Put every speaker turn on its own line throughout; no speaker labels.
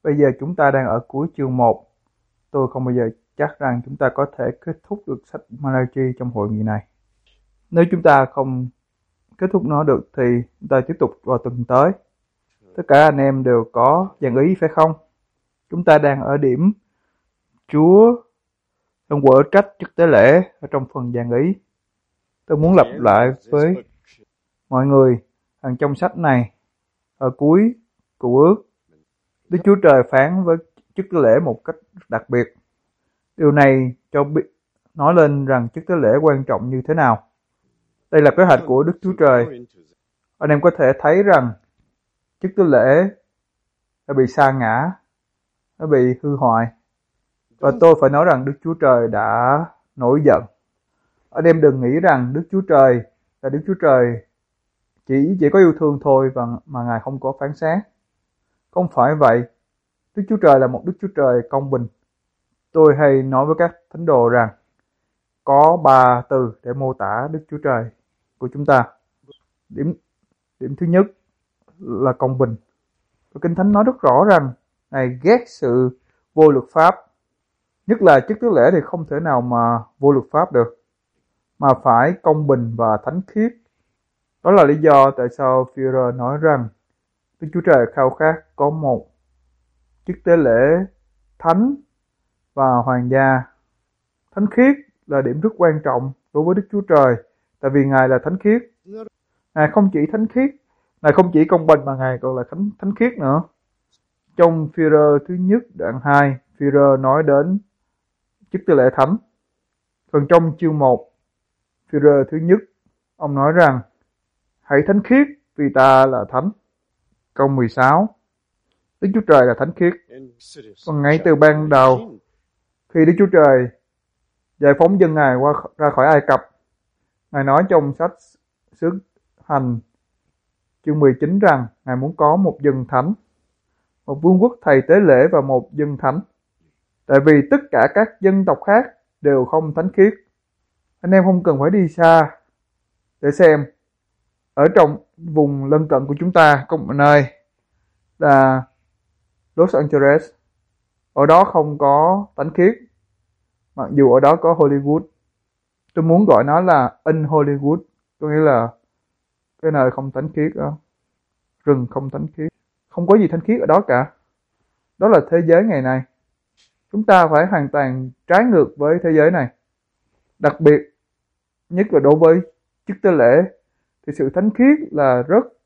Bây giờ chúng ta đang ở cuối chương 1. Tôi không bao giờ chắc rằng chúng ta có thể kết thúc được sách Malachi trong hội nghị này. Nếu chúng ta không kết thúc nó được thì chúng ta tiếp tục vào tuần tới. Tất cả anh em đều có dàn ý phải không? Chúng ta đang ở điểm Chúa trong quở trách chức tế lễ ở trong phần dàn ý. Tôi muốn lặp lại với mọi người rằng trong sách này, ở cuối Cựu Ước, Đức Chúa Trời phán với chức tế lễ một cách đặc biệt. Điều này cho nói lên rằng chức tế lễ quan trọng như thế nào. Đây là kế hoạch của Đức Chúa Trời. Anh em có thể thấy rằng chức tế lễ đã bị sa ngã, nó bị hư hoại. Và tôi phải nói rằng Đức Chúa Trời đã nổi giận. Anh em đừng nghĩ rằng Đức Chúa Trời là Đức Chúa Trời chỉ có yêu thương thôi mà Ngài không có phán xét. Không phải vậy. Đức Chúa Trời là một Đức Chúa Trời công bình. Tôi hay nói với các thánh đồ rằng có 3 từ để mô tả Đức Chúa Trời của chúng ta. Điểm thứ nhất là công bình. Và Kinh Thánh nói rất rõ rằng Ngài ghét sự vô luật pháp. Nhất là chức tế lễ thì không thể nào mà vô luật pháp được, mà phải công bình và thánh khiết. Đó là lý do tại sao Phi-e-rơ nói rằng Đức Chúa Trời khao khát có một chức tế lễ thánh và hoàng gia. Thánh khiết là điểm rất quan trọng đối với Đức Chúa Trời, tại vì Ngài là thánh khiết. Ngài không chỉ thánh khiết, Ngài không chỉ công bình mà Ngài còn là thánh khiết nữa. Trong Phi-e-rơ thứ nhất đoạn 2, Phi-e-rơ nói đến chức tế lễ thánh. Còn trong chương 1, Phi-e-rơ thứ nhất, ông nói rằng hãy thánh khiết vì ta là thánh. Câu 16, Đức Chúa Trời là thánh khiết. Còn ngay từ ban đầu, khi Đức Chúa Trời giải phóng dân Ngài ra khỏi Ai Cập, Ngài nói trong sách Sứ Hành chương 19 rằng Ngài muốn có một dân thánh, một vương quốc thầy tế lễ và một dân thánh. Tại vì tất cả các dân tộc khác đều không thánh khiết. Anh em không cần phải đi xa để xem. Ở trong vùng lân cận của chúng ta có một nơi là Los Angeles. Ở đó không có thánh khiết, mặc dù ở đó có Hollywood. Tôi muốn gọi nó là in Hollywood, có nghĩa là cái nơi không thánh khiết đó. Rừng không thánh khiết, không có gì thánh khiết ở đó cả. Đó là thế giới ngày nay. Chúng ta phải hoàn toàn trái ngược với thế giới này. Đặc biệt nhất là đối với chức tế lễ thì sự thánh khiết là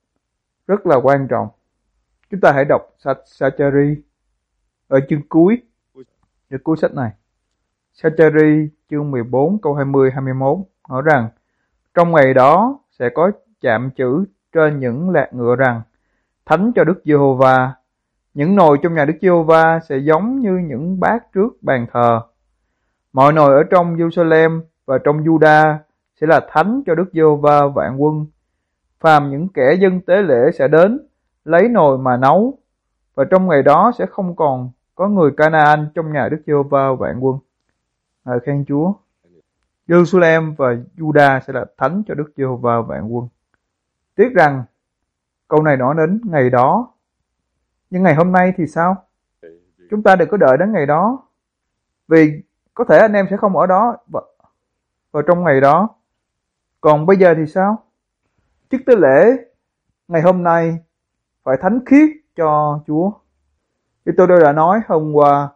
rất là quan trọng. Chúng ta hãy đọc sách Sa-cha-ri ở chương cuối sách này. Sa-cha-ri chương 14 câu 20-21 nói rằng trong ngày đó sẽ có chạm chữ trên những lạt ngựa rằng thánh cho Đức Giê-hô-va. Những nồi trong nhà Đức Giê-hô-va sẽ giống như những bát trước bàn thờ. Mọi nồi ở trong Giê-ru-sa-lem và trong Giu-đa sẽ là thánh cho Đức Giê-hô-va vạn quân. Phàm những kẻ dân tế lễ sẽ đến lấy nồi mà nấu, và trong ngày đó sẽ không còn có người Ca-na-an trong nhà Đức Giê-hô-va vạn quân. Ngợi khen Chúa. Giê-ru-sa-lem và Giu-đa sẽ là thánh cho Đức Giê-hô-va vạn quân. Tiếc rằng câu này nói đến ngày đó. Nhưng ngày hôm nay thì sao? Chúng ta đừng có đợi đến ngày đó. Vì có thể anh em sẽ không ở đó vào trong ngày đó. Còn bây giờ thì sao? Chức tế lễ ngày hôm nay phải thánh khiết cho Chúa. Thì tôi đã nói hôm qua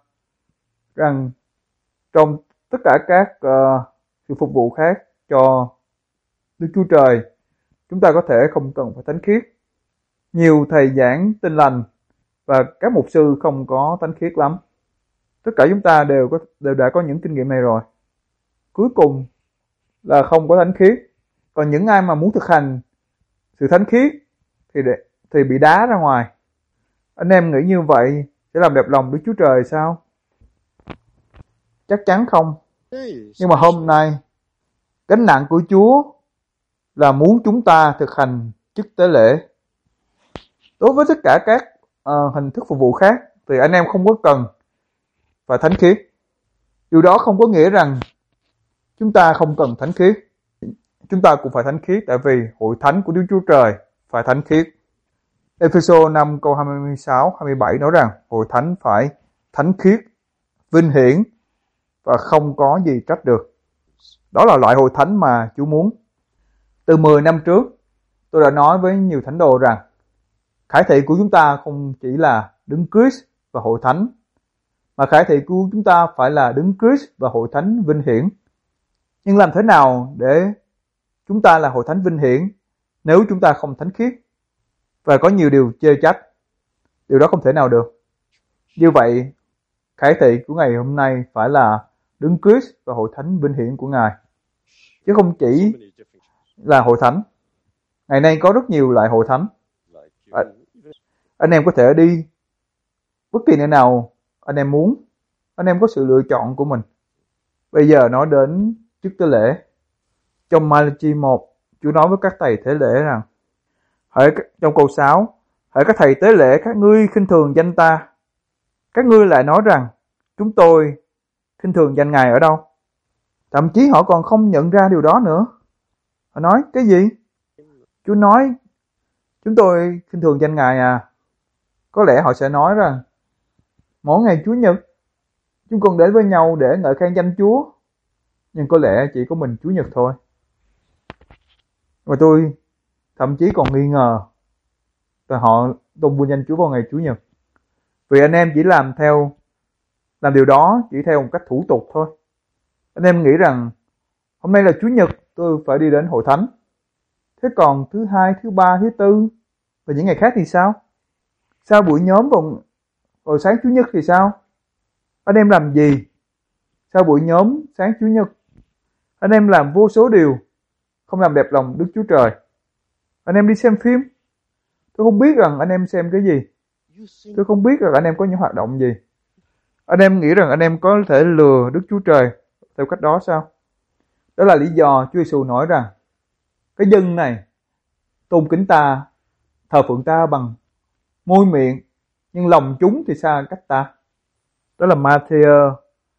rằng trong tất cả các sự phục vụ khác cho Đức Chúa Trời, chúng ta có thể không cần phải thánh khiết. Nhiều thầy giảng Tin Lành và các mục sư không có thánh khiết lắm. Tất cả chúng ta đều đã có những kinh nghiệm này rồi. Cuối cùng là không có thánh khiết. Còn những ai mà muốn thực hành sự thánh khiết thì bị đá ra ngoài. Anh em nghĩ như vậy sẽ làm đẹp lòng Đức Chúa Trời sao? Chắc chắn không. Nhưng mà hôm nay gánh nặng của Chúa là muốn chúng ta thực hành chức tế lễ. Đối với tất cả các hình thức phục vụ khác thì anh em không có cần phải thánh khiết. Điều đó không có nghĩa rằng chúng ta không cần thánh khiết. Chúng ta cũng phải thánh khiết, tại vì hội thánh của Đức Chúa Trời phải thánh khiết. Ê-phê-sô 5 câu 26-27 nói rằng hội thánh phải thánh khiết, vinh hiển và không có gì trách được. Đó là loại hội thánh mà Chúa muốn. Từ 10 năm trước, tôi đã nói với nhiều thánh đồ rằng khải thị của chúng ta không chỉ là Đấng Christ và hội thánh, mà khải thị của chúng ta phải là Đấng Christ và hội thánh vinh hiển. Nhưng làm thế nào để chúng ta là hội thánh vinh hiển nếu chúng ta không thánh khiết? Và có nhiều điều chê trách. Điều đó không thể nào được. Như vậy, khải thị của ngày hôm nay phải là Đấng Christ và hội thánh vinh hiển của Ngài, chứ không chỉ là hội thánh. Ngày nay có rất nhiều loại hội thánh. Anh em có thể đi bất kỳ nơi nào anh em muốn. Anh em có sự lựa chọn của mình. Bây giờ nói đến chức tế lễ. Trong Ma-la-chi 1, Chúa nói với các thầy tế lễ rằng, trong câu 6, hỡi các thầy tế lễ, các ngươi khinh thường danh ta. Các ngươi lại nói rằng, chúng tôi khinh thường danh Ngài ở đâu? Thậm chí họ còn không nhận ra điều đó nữa. Họ nói, cái gì? Chúa nói, chúng tôi khinh thường danh Ngài à? Có lẽ họ sẽ nói rằng, mỗi ngày Chúa Nhật, chúng con đến với nhau để ngợi khen danh Chúa. Nhưng có lẽ chỉ có mình Chúa Nhật thôi. Và tôi thậm chí còn nghi ngờ là họ tôn vinh danh Chúa vào ngày Chủ nhật. Vì anh em chỉ làm điều đó chỉ theo một cách thủ tục thôi. Anh em nghĩ rằng hôm nay là Chủ nhật, tôi phải đi đến hội thánh. Thế còn thứ hai, thứ ba, thứ tư và những ngày khác thì sao? Sao buổi nhóm vào sáng Chủ nhật thì sao? Anh em làm gì? Sao buổi nhóm sáng Chủ nhật? Anh em làm vô số điều không làm đẹp lòng Đức Chúa Trời. Anh em đi xem phim. Tôi không biết rằng anh em xem cái gì. Tôi không biết rằng anh em có những hoạt động gì. Anh em nghĩ rằng anh em có thể lừa Đức Chúa Trời theo cách đó sao? Đó là lý do Chúa Giêsu nói rằng cái dân này tôn kính ta, thờ phượng ta bằng môi miệng, nhưng lòng chúng thì xa cách ta. Đó là Ma-thi-ơ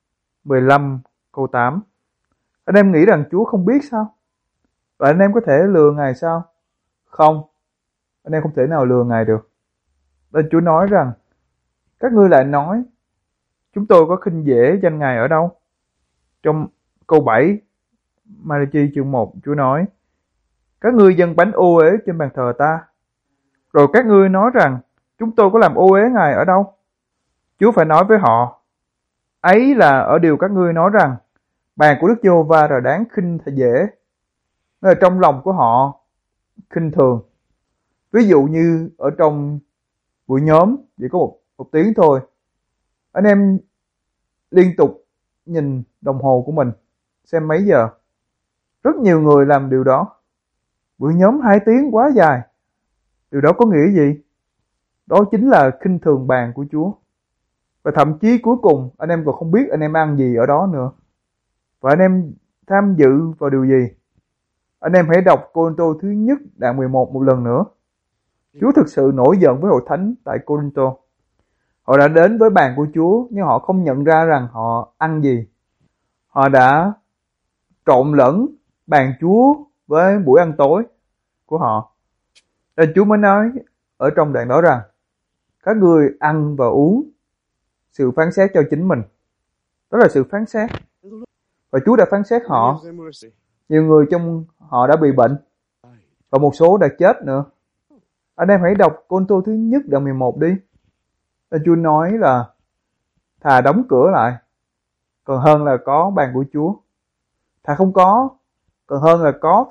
15 câu 8. Anh em nghĩ rằng Chúa không biết sao? Và anh em có thể lừa Ngài sao? Không, anh em không thể nào lừa Ngài được. Nên Chúa nói rằng, các ngươi lại nói, chúng tôi có khinh dễ danh Ngài ở đâu? Trong câu 7, Ma-la-chi chương 1, Chúa nói, các ngươi dâng bánh ô uế trên bàn thờ ta. Rồi các ngươi nói rằng, chúng tôi có làm ô uế Ngài ở đâu? Chúa phải nói với họ, ấy là ở điều các ngươi nói rằng, bàn của Đức Giê-hô-va là đáng khinh dễ. Nó là trong lòng của họ khinh thường. Ví dụ như ở trong buổi nhóm chỉ có một tiếng thôi, anh em liên tục nhìn đồng hồ của mình xem mấy giờ. Rất nhiều người làm điều đó. Buổi nhóm 2 tiếng quá dài. Điều đó có nghĩa gì? Đó chính là khinh thường bàn của Chúa. Và thậm chí cuối cùng anh em còn không biết anh em ăn gì ở đó nữa. Và anh em tham dự vào điều gì? Anh em hãy đọc Cô-rinh-tô thứ nhất đoạn 11 một lần nữa. Chúa thực sự nổi giận với hội thánh tại Cô-rinh-tô. Họ đã đến với bàn của Chúa nhưng họ không nhận ra rằng họ ăn gì. Họ đã trộn lẫn bàn Chúa với buổi ăn tối của họ. Nên Chúa mới nói ở trong đoạn đó rằng các ngươi ăn và uống sự phán xét cho chính mình. Đó là sự phán xét. Và Chúa đã phán xét họ. Nhiều người trong họ đã bị bệnh và một số đã chết nữa. Anh em hãy đọc Cô-rinh-tô thứ nhất đoạn 11 đi. Nên Chúa nói là thà đóng cửa lại còn hơn là có bàn của Chúa. Thà không có còn hơn là có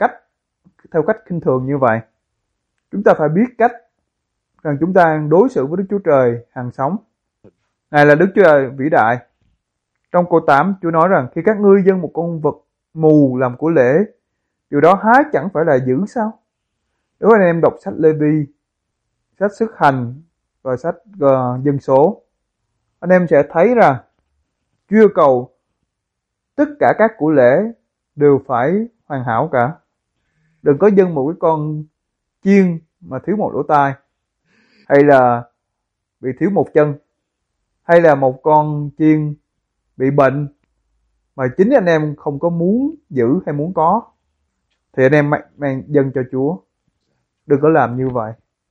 theo cách khinh thường như vậy. Chúng ta phải biết cách rằng chúng ta đối xử với Đức Chúa Trời hàng sống. Ngài là Đức Chúa Trời vĩ đại. Trong câu 8, Chúa nói rằng khi các ngươi dâng một con vật mù làm của lễ, điều đó há chẳng phải là dữ sao? Nếu anh em đọc sách Lê-vi, sách Sức Hành và sách Dân số, anh em sẽ thấy rằng Chúa yêu cầu tất cả các của lễ đều phải hoàn hảo cả. Đừng có dâng một cái con chiên mà thiếu một lỗ tai, hay là bị thiếu một chân, hay là một con chiên bị bệnh mà chính anh em không có muốn giữ hay muốn có, thì anh em mang dâng cho Chúa. Đừng có làm như vậy.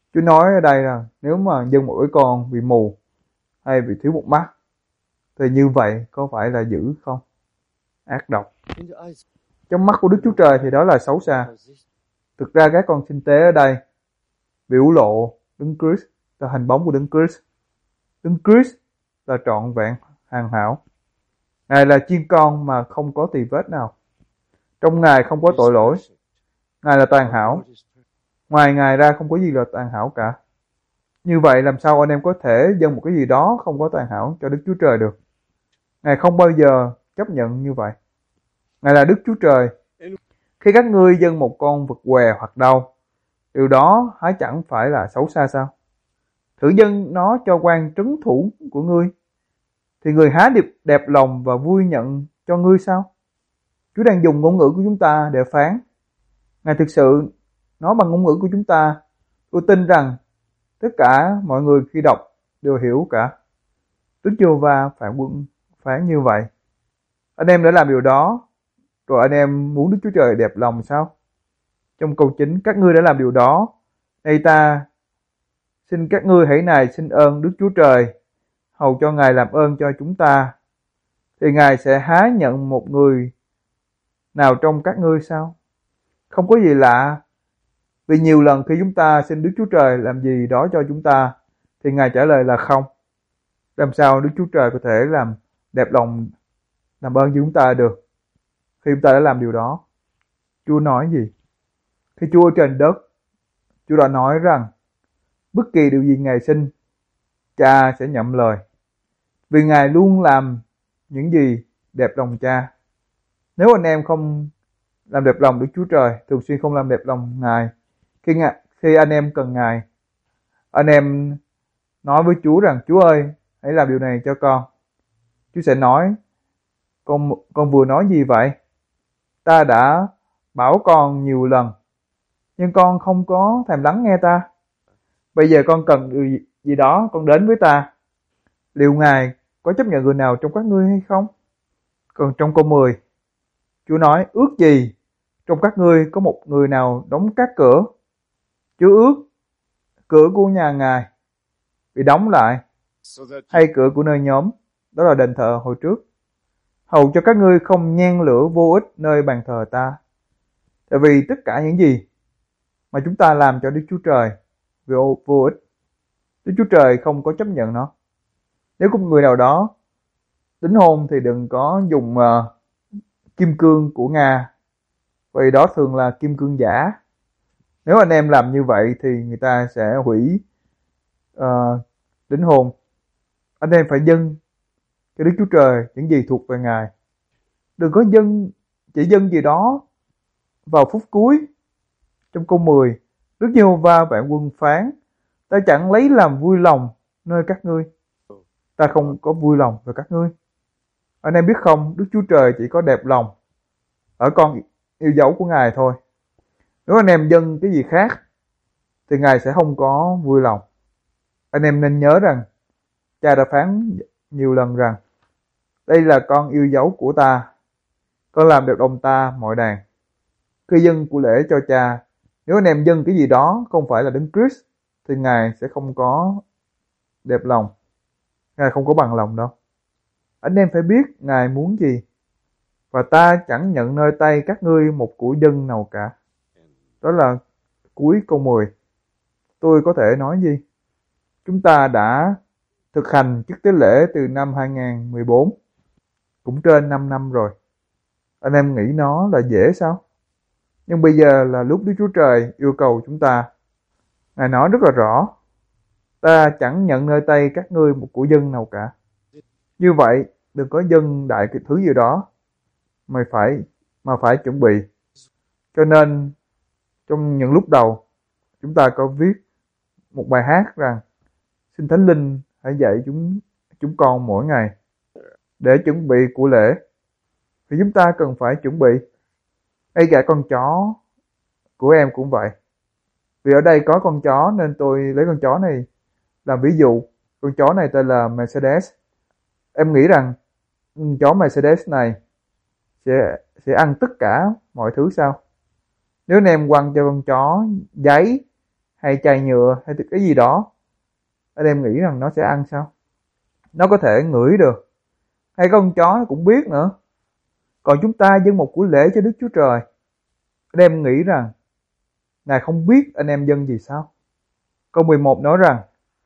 Chúa nói ở đây là nếu mà dâng một đứa con bị mù hay bị thiếu một mắt thì như vậy có phải là dữ không? Ác độc. Trong mắt của Đức Chúa Trời thì đó là xấu xa. Thực ra các con sinh tế ở đây biểu lộ Đấng Christ là hình bóng của Đấng Christ. Đấng Christ là trọn vẹn, hoàn hảo. Ngài là chiên con mà không có tì vết nào. Trong Ngài không có tội lỗi. Ngài là toàn hảo. Ngoài Ngài ra không có gì là toàn hảo cả. Như vậy làm sao anh em có thể dâng một cái gì đó không có toàn hảo cho Đức Chúa Trời được? Ngài không bao giờ chấp nhận như vậy. Ngài là Đức Chúa Trời. Khi các ngươi dâng một con vật què hoặc đau, điều đó há chẳng phải là xấu xa sao? Thử dâng nó cho quan trấn thủ của ngươi, thì người há đẹp lòng và vui nhận cho ngươi sao? Chúa đang dùng ngôn ngữ của chúng ta để phán. Ngài thực sự nói bằng ngôn ngữ của chúng ta. Tôi tin rằng tất cả mọi người khi đọc đều hiểu cả. Đức Giê-hô-va phán quân phán như vậy. Anh em đã làm điều đó, rồi anh em muốn Đức Chúa Trời đẹp lòng sao? Trong câu 9, các ngươi đã làm điều đó. Này ta xin các ngươi hãy nài xin ơn Đức Chúa Trời, hầu cho Ngài làm ơn cho chúng ta. Thì Ngài sẽ há nhận một người nào trong các ngươi sao? Không có gì lạ. Vì nhiều lần khi chúng ta xin Đức Chúa Trời làm gì đó cho chúng ta, thì Ngài trả lời là không. Làm sao Đức Chúa Trời có thể làm đẹp lòng, làm ơn cho chúng ta được khi chúng ta đã làm điều đó? Chúa nói gì? Khi Chúa ở trên đất, Chúa đã nói rằng bất kỳ điều gì Ngài xin, Cha sẽ nhậm lời. Vì Ngài luôn làm những gì đẹp lòng Cha. Nếu anh em không làm đẹp lòng Đức Chúa Trời, thường xuyên không làm đẹp lòng Ngài, khi anh em cần Ngài, anh em nói với Chúa rằng Chúa ơi, hãy làm điều này cho con. Chúa sẽ nói, con vừa nói gì vậy? Ta đã bảo con nhiều lần, nhưng con không có thèm lắng nghe ta. Bây giờ con cần điều gì đó, con đến với ta. Liệu Ngài có chấp nhận người nào trong các ngươi hay không? Còn trong câu 10, Chúa nói, ước gì trong các ngươi có một người nào đóng các cửa. Chúa ước cửa của nhà Ngài bị đóng lại, hay cửa của nơi nhóm, đó là đền thờ hồi trước, hầu cho các ngươi không nhen lửa vô ích nơi bàn thờ ta. Tại vì tất cả những gì mà chúng ta làm cho Đức Chúa Trời vô ích, Đức Chúa Trời không có chấp nhận nó. Nếu có một người nào đó đính hôn thì đừng có dùng kim cương của Nga, vì đó thường là kim cương giả. Nếu anh em làm như vậy thì người ta sẽ hủy đính hôn. Anh em phải dâng cho Đức Chúa Trời những gì thuộc về Ngài. Đừng có chỉ dâng gì đó vào phút cuối. Trong câu 10, Đức Giê-hô-va vạn quân phán, ta chẳng lấy làm vui lòng nơi các ngươi. Ta không có vui lòng về các ngươi. Anh em biết không, Đức Chúa Trời chỉ có đẹp lòng ở con yêu dấu của Ngài thôi. Nếu anh em dâng cái gì khác thì Ngài sẽ không có vui lòng. Anh em nên nhớ rằng Cha đã phán nhiều lần rằng đây là con yêu dấu của ta, con làm đẹp lòng ta mọi đàn. Khi dâng của lễ cho Cha, nếu anh em dâng cái gì đó không phải là Đấng Christ thì Ngài sẽ không có đẹp lòng. Ngài không có bằng lòng đâu. Anh em phải biết Ngài muốn gì. Và ta chẳng nhận nơi tay các ngươi một của dân nào cả. Đó là cuối câu 10. Tôi có thể nói gì? Chúng ta đã thực hành chức tế lễ từ năm 2014, cũng trên 5 năm rồi. Anh em nghĩ nó là dễ sao? Nhưng bây giờ là lúc Đức Chúa Trời yêu cầu chúng ta. Ngài nói rất là rõ, ta chẳng nhận nơi tay các ngươi một của dân nào cả. Như vậy, đừng có dâng đại cái thứ gì đó mà phải chuẩn bị. Cho nên, trong những lúc đầu, chúng ta có viết một bài hát rằng xin Thánh Linh hãy dạy chúng con mỗi ngày để chuẩn bị của lễ. Thì chúng ta cần phải chuẩn bị. Ngay cả con chó của em cũng vậy. Vì ở đây có con chó nên tôi lấy con chó này làm ví dụ. Con chó này tên là Mercedes. Em nghĩ rằng chó Mercedes này sẽ ăn tất cả mọi thứ sao? Nếu anh em quăng cho con chó giấy hay chai nhựa hay cái gì đó, anh em nghĩ rằng nó sẽ ăn sao? Nó có thể ngửi được, hay con chó nó cũng biết nữa. Còn chúng ta dâng một của lễ cho Đức Chúa Trời, anh em nghĩ rằng Ngài không biết anh em dâng gì sao? Câu 11 nói rằng,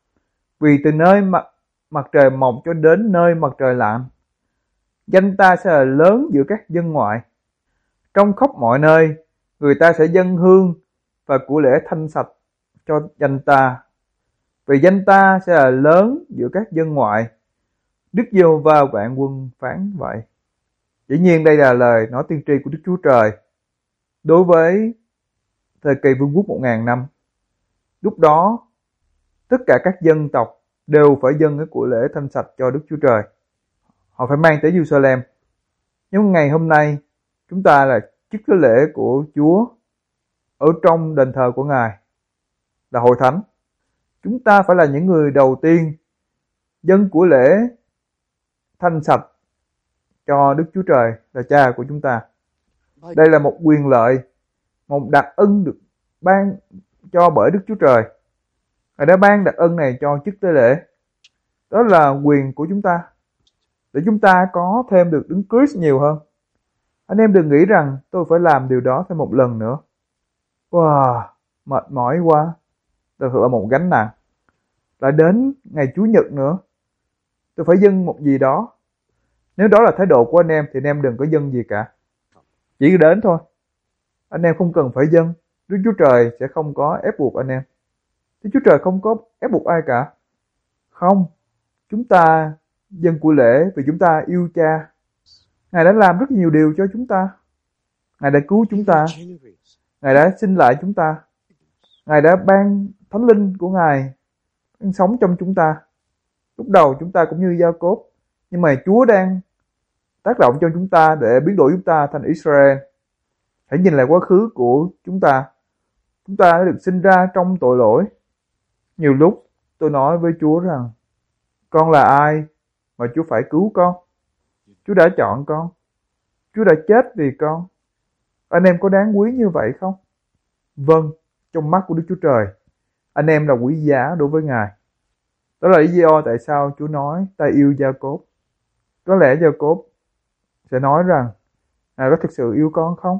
vì từ nơi mặt trời mọc cho đến nơi mặt trời lặn, danh ta sẽ là lớn giữa các dân ngoại. Trong khắp mọi nơi, người ta sẽ dâng hương và của lễ thanh sạch cho danh ta. Vì danh ta sẽ là lớn giữa các dân ngoại. Đức Giê-hô-va vạn quân phán vậy. Dĩ nhiên đây là lời nói tiên tri của Đức Chúa Trời đối với thời kỳ vương quốc 1000 năm. Lúc đó, tất cả các dân tộc đều phải dâng cái của lễ thanh sạch cho Đức Chúa Trời. Họ phải mang tới Jerusalem. Nhưng ngày hôm nay, chúng ta là chức cái lễ của Chúa ở trong đền thờ của Ngài, là hội thánh. Chúng ta phải là những người đầu tiên dâng của lễ thanh sạch cho Đức Chúa Trời là Cha của chúng ta. Đây là một quyền lợi, một đặc ân được ban cho bởi Đức Chúa Trời. Ngài đã ban đặc ân này cho chức tế lễ. Đó là quyền của chúng ta, để chúng ta có thêm được Đấng Christ nhiều hơn. Anh em đừng nghĩ rằng tôi phải làm điều đó thêm một lần nữa. Wow, mệt mỏi quá. Thật sự là một gánh nặng. Lại đến ngày Chủ nhật nữa, tôi phải dâng một gì đó. Nếu đó là thái độ của anh em thì anh em đừng có dâng gì cả. Chỉ đến thôi. Anh em không cần phải dâng. Đức Chúa Trời sẽ không có ép buộc anh em. Đức Chúa Trời không có ép buộc ai cả. Không, chúng ta dâng của lễ vì chúng ta yêu Cha. Ngài đã làm rất nhiều điều cho chúng ta. Ngài đã cứu chúng ta. Ngài đã sinh lại chúng ta. Ngài đã ban Thánh Linh của Ngài sống trong chúng ta. Lúc đầu chúng ta cũng như Gia-cốp, nhưng mà Chúa đang tác động cho chúng ta để biến đổi chúng ta thành Israel. Hãy nhìn lại quá khứ của chúng ta. Chúng ta đã được sinh ra trong tội lỗi. Nhiều lúc tôi nói với Chúa rằng, con là ai mà Chúa phải cứu con? Chúa đã chọn con. Chúa đã chết vì con. Anh em có đáng quý như vậy không? Vâng, trong mắt của Đức Chúa Trời, anh em là quý giá đối với Ngài. Đó là lý do tại sao Chúa nói ta yêu Gia-cốp. Có lẽ Gia-cốp sẽ nói rằng, Ngài có thực sự yêu con không?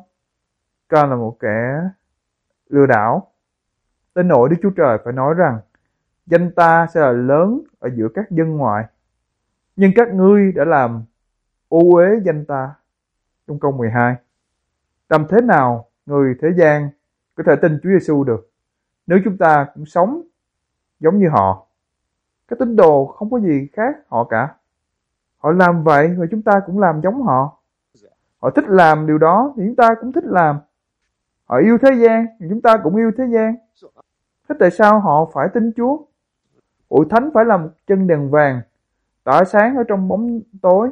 Con là một kẻ lừa đảo. Đến nỗi Đức Chúa Trời phải nói rằng, danh ta sẽ là lớn ở giữa các dân ngoại. Nhưng các ngươi đã làm ô uế danh ta. Trong câu 12. Làm thế nào người thế gian có thể tin Chúa Giêsu được nếu chúng ta cũng sống giống như họ? Các tín đồ không có gì khác họ cả. Họ làm vậy và chúng ta cũng làm giống họ. Họ thích làm điều đó thì chúng ta cũng thích làm. Họ yêu thế gian thì chúng ta cũng yêu thế gian. Thế tại sao họ phải tin Chúa? Hội thánh phải là một chân đèn vàng tỏa sáng ở trong bóng tối.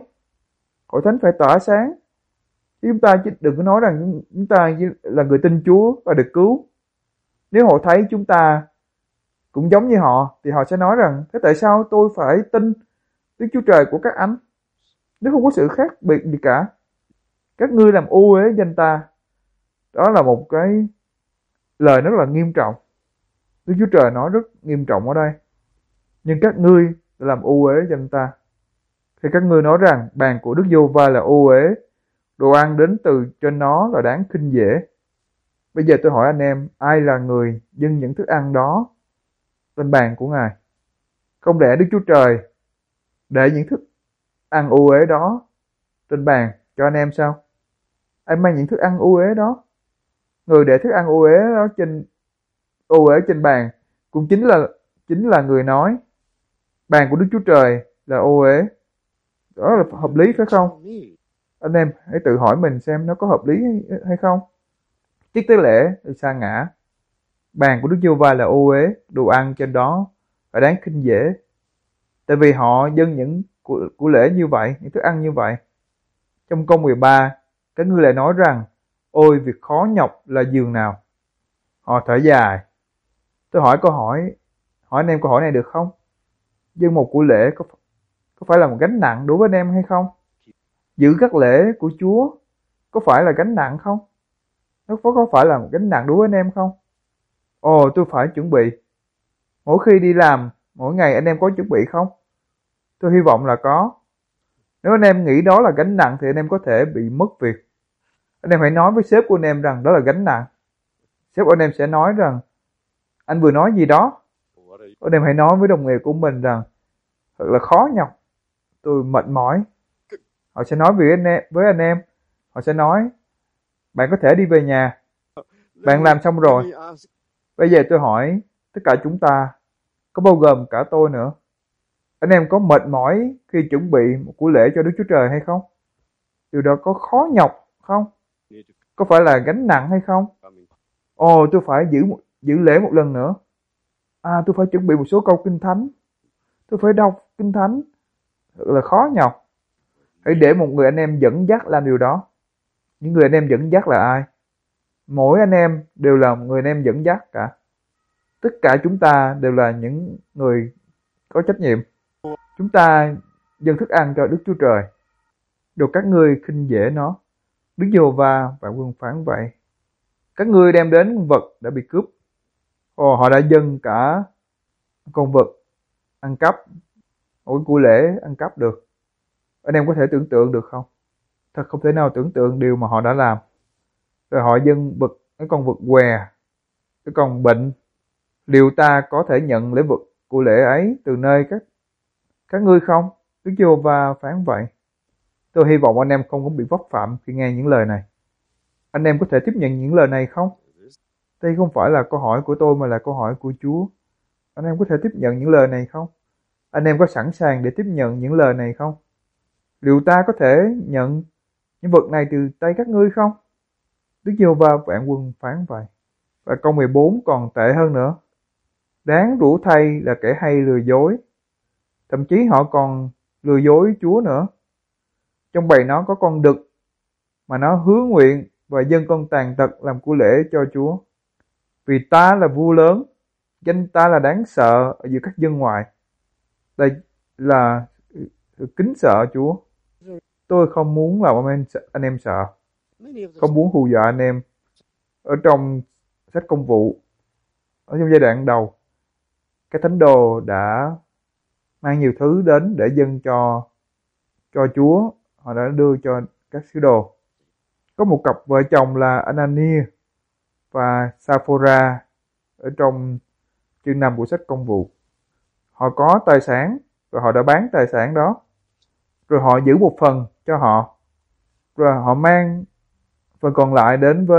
Hội thánh phải tỏa sáng. Chứ chúng ta đừng có nói rằng chúng ta là người tin Chúa và được cứu. Nếu họ thấy chúng ta cũng giống như họ thì họ sẽ nói rằng, thế tại sao tôi phải tin Đức Chúa Trời của các anh? Nếu không có sự khác biệt gì cả. Các ngươi làm ô uế danh ta. Đó là một cái lời rất là nghiêm trọng. Đức Chúa Trời nói rất nghiêm trọng ở đây. Nhưng các ngươi làm ô uế danh ta. Thì các ngươi nói rằng bàn của Đức Giê-hô-va là ô uế, đồ ăn đến từ trên nó là đáng khinh dễ. Bây giờ tôi hỏi anh em, ai là người dâng những thức ăn đó lên bàn của Ngài? Không để Đức Chúa Trời để những thức ăn ô uế đó trên bàn cho anh em sao? Ai mang những thức ăn ô uế đó? Người để thức ăn ô uế đó trên bàn cũng chính là người nói bàn của Đức Chúa Trời là ô uế. Đó là hợp lý phải không? Anh em hãy tự hỏi mình xem nó có hợp lý hay không. Chức tế lễ là sa ngã. Bàn của Đức Giê-hô-va là ô uế, đồ ăn trên đó phải đáng khinh dễ. Tại vì họ dâng những của lễ như vậy, những thức ăn như vậy. Trong câu 13, các ngươi lại nói rằng, ôi việc khó nhọc là giường nào. Họ thở dài. Tôi hỏi hỏi anh em câu hỏi này được không? Dâng một của lễ có phải là một gánh nặng đối với anh em hay không? Giữ các lễ của Chúa có phải là gánh nặng không? Nó có phải là một gánh nặng đối với anh em không? Ồ, tôi phải chuẩn bị. Mỗi khi đi làm, mỗi ngày anh em có chuẩn bị không? Tôi hy vọng là có. Nếu anh em nghĩ đó là gánh nặng thì anh em có thể bị mất việc. Anh em hãy nói với sếp của anh em rằng đó là gánh nặng. Sếp của anh em sẽ nói rằng anh vừa nói gì đó. Anh em hãy nói với đồng nghiệp của mình rằng thật là khó nhọc, tôi mệt mỏi. Họ sẽ nói với anh em, họ sẽ nói bạn có thể đi về nhà, bạn làm xong rồi. Bây giờ tôi hỏi tất cả chúng ta, có bao gồm cả tôi nữa, anh em có mệt mỏi khi chuẩn bị một của lễ cho Đức Chúa Trời hay không? Điều đó có khó nhọc không? Có phải là gánh nặng hay không? Ồ, tôi phải giữ lễ một lần nữa. À, tôi phải chuẩn bị một số câu kinh thánh. Tôi phải đọc kinh thánh. Thật là khó nhọc. Hãy để một người anh em dẫn dắt làm điều đó. Những người anh em dẫn dắt là ai? Mỗi anh em đều là một người anh em dẫn dắt cả. Tất cả chúng ta đều là những người có trách nhiệm. Chúng ta dâng thức ăn cho Đức Chúa Trời. Đồ các ngươi khinh dễ nó. Đức Giê-hô-va vạn quân phán vậy. Các ngươi đem đến vật đã bị cướp. Ồ, họ đã dâng cả con vật ăn cắp. Mỗi của lễ ăn cắp được. Anh em có thể tưởng tượng được không? Thật không thể nào tưởng tượng điều mà họ đã làm. Rồi họ dâng vật, cái con vật què, cái con bệnh. Liệu ta có thể nhận lễ vật của lễ ấy từ nơi các ngươi không? Đức Giê-hô-va phán vậy. Tôi hy vọng anh em không có bị vấp phạm khi nghe những lời này. Anh em có thể tiếp nhận những lời này không? Đây không phải là câu hỏi của tôi mà là câu hỏi của Chúa. Anh em có thể tiếp nhận những lời này không? Anh em có sẵn sàng để tiếp nhận những lời này không? Liệu ta có thể nhận những vật này từ tay các ngươi không? Đức Giê-hô-va vạn quân phán vậy. Và câu 14 còn tệ hơn nữa. Đáng rủa thay là kẻ hay lừa dối. Thậm chí họ còn lừa dối Chúa nữa. Trong bầy nó có con đực mà nó hứa nguyện và dâng con tàn tật làm của lễ cho Chúa. Vì ta là vua lớn, danh ta là đáng sợ ở giữa các dân ngoại. Đây là sự kính sợ Chúa. Tôi không muốn làm anh em sợ, không muốn hù dọa anh em. Ở trong sách Công vụ, ở trong giai đoạn đầu, các thánh đồ đã mang nhiều thứ đến để dâng cho Chúa. Họ đã đưa cho các sứ đồ. Có một cặp vợ chồng là Anania và Saphora ở trong chương 5 của sách Công vụ. Họ có tài sản và họ đã bán tài sản đó. Rồi họ giữ một phần cho họ. Rồi họ mang phần còn lại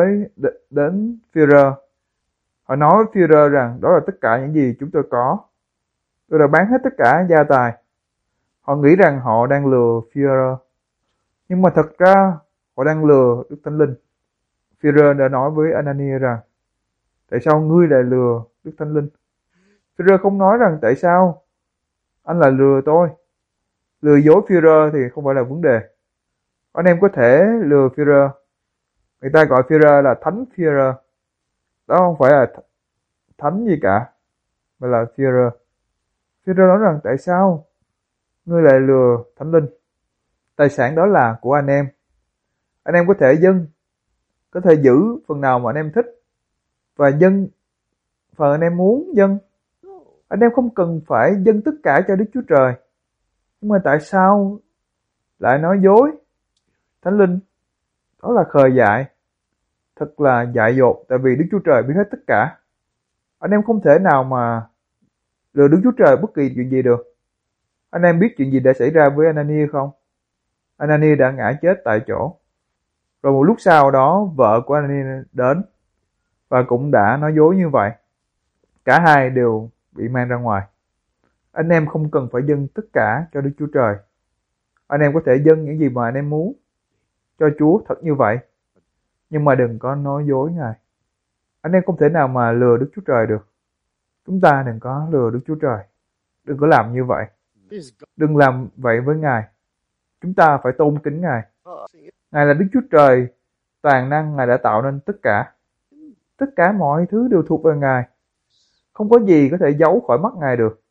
đến Führer. Họ nói với Führer rằng đó là tất cả những gì chúng tôi có. Tôi đã bán hết tất cả gia tài. Họ nghĩ rằng họ đang lừa Führer. Nhưng mà thật ra họ đang lừa Đức Thánh Linh. Führer đã nói với Anania rằng tại sao ngươi lại lừa Đức Thánh Linh? Führer không nói rằng tại sao anh lại lừa tôi. Lừa dối Führer thì không phải là vấn đề. Anh em có thể lừa Führer. Người ta gọi Führer là Thánh Führer. Đó không phải là thánh gì cả, mà là Führer. Führer nói rằng tại sao ngươi lại lừa Thánh Linh? Tài sản đó là của anh em. Anh em có thể dâng, có thể giữ phần nào mà anh em thích và dâng phần anh em muốn dâng. Anh em không cần phải dâng tất cả cho Đức Chúa Trời. Nhưng mà tại sao lại nói dối Thánh Linh? Đó là khờ dại. Thật là dại dột, tại vì Đức Chúa Trời biết hết tất cả. Anh em không thể nào mà lừa Đức Chúa Trời bất kỳ chuyện gì được. Anh em biết chuyện gì đã xảy ra với Anania không? Anania đã ngã chết tại chỗ. Rồi một lúc sau đó vợ của Anania đến và cũng đã nói dối như vậy. Cả hai đều bị mang ra ngoài. Anh em không cần phải dâng tất cả cho Đức Chúa Trời. Anh em có thể dâng những gì mà anh em muốn cho Chúa thật như vậy. Nhưng mà đừng có nói dối Ngài. Anh em không thể nào mà lừa Đức Chúa Trời được. Chúng ta đừng có lừa Đức Chúa Trời. Đừng có làm như vậy. Đừng làm vậy với Ngài. Chúng ta phải tôn kính Ngài. Ngài là Đức Chúa Trời toàn năng. Ngài đã tạo nên tất cả. Tất cả mọi thứ đều thuộc về Ngài. Không có gì có thể giấu khỏi mắt Ngài được.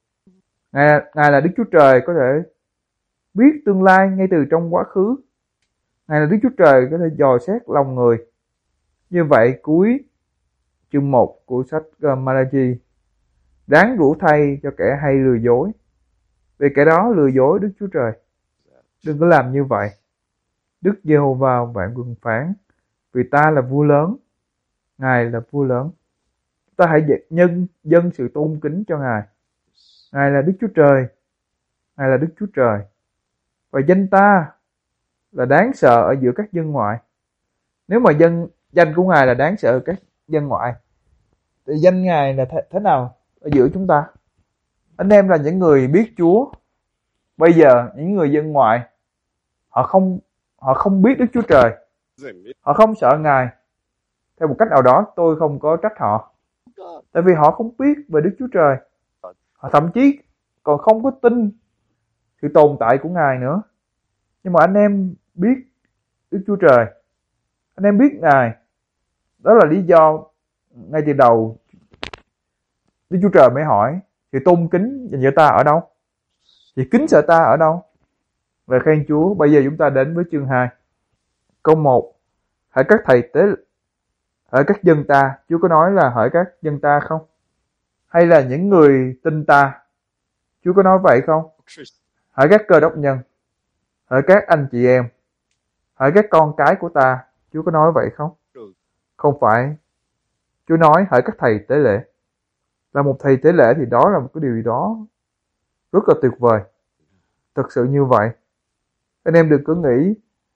Ngài là Đức Chúa Trời có thể biết tương lai ngay từ trong quá khứ. Ngài là Đức Chúa Trời có thể dò xét lòng người. Như vậy cuối chương 1 của sách Malachi. Đáng rủa thay cho kẻ hay lừa dối, vì kẻ đó lừa dối Đức Chúa Trời. Đừng có làm như vậy. Đức Giê-hô-va vạn quân phán, vì ta là vua lớn, Ngài là vua lớn. Ta hãy dâng sự tôn kính cho Ngài. Ngài là Đức Chúa Trời, Ngài là Đức Chúa Trời. Và danh ta là đáng sợ ở giữa các dân ngoại. Nếu mà danh của Ngài là đáng sợ ở các dân ngoại, thì danh Ngài là thế nào ở giữa chúng ta? Anh em là những người biết Chúa. Bây giờ những người dân ngoại, họ không biết Đức Chúa Trời, họ không sợ Ngài. Theo một cách nào đó tôi không có trách họ, tại vì họ không biết về Đức Chúa Trời. Họ thậm chí còn không có tin sự tồn tại của Ngài nữa. Nhưng mà anh em biết Đức Chúa Trời, anh em biết Ngài. Đó là lý do ngay từ đầu Đức Chúa Trời mới hỏi sự tôn kính dành cho ta ở đâu, sự kính sợ ta ở đâu. Về khen Chúa. Bây giờ chúng ta đến với chương 2 câu 1. Hỡi các thầy tế, hỡi các dân ta. Chúa có nói là hỡi các dân ta không? Hay là những người tin ta? Chúa có nói vậy không? Hỡi các Cơ Đốc nhân, hỡi các anh chị em, hỡi các con cái của ta. Chúa có nói vậy không? Không phải. Chúa nói hỡi các thầy tế lễ. Là một thầy tế lễ thì đó là một cái điều gì đó rất là tuyệt vời. Thật sự như vậy. Anh em đừng có nghĩ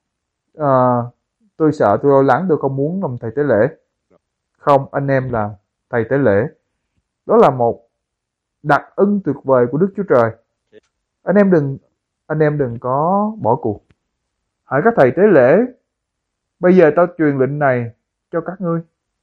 tôi sợ, tôi lo lắng, tôi không muốn làm thầy tế lễ. Không, anh em là thầy tế lễ. Đó là một đặc ân tuyệt vời của Đức Chúa Trời. Anh em đừng có bỏ cuộc. Hỡi các thầy tế lễ, bây giờ tao truyền lệnh này cho các ngươi.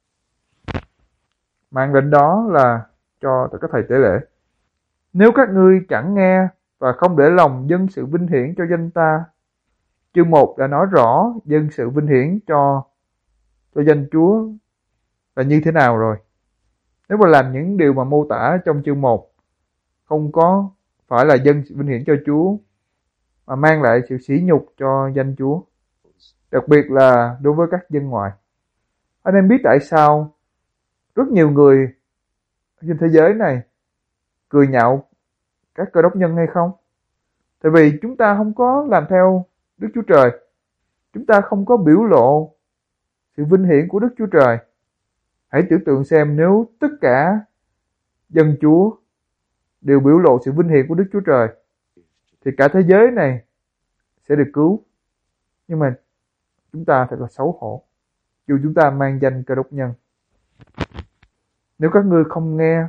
Mạng lệnh đó là cho tất cả thầy tế lễ. Nếu các ngươi chẳng nghe và không để lòng dâng sự vinh hiển cho danh ta. Chương 1 đã nói rõ dâng sự vinh hiển cho danh Chúa là như thế nào rồi. Nếu mà làm những điều mà mô tả trong chương 1 không có phải là dâng sự vinh hiển cho Chúa, mà mang lại sự sỉ nhục cho danh Chúa, đặc biệt là đối với các dân ngoại. Anh em biết tại sao rất nhiều người trên thế giới này cười nhạo các Cơ Đốc nhân hay không? Tại vì chúng ta không có làm theo Đức Chúa Trời. Chúng ta không có biểu lộ sự vinh hiển của Đức Chúa Trời. Hãy tưởng tượng xem nếu tất cả dân Chúa đều biểu lộ sự vinh hiển của Đức Chúa Trời, thì cả thế giới này sẽ được cứu. Nhưng mà chúng ta thật là xấu hổ, dù chúng ta mang danh Cơ Đốc nhân. Nếu các ngươi không nghe,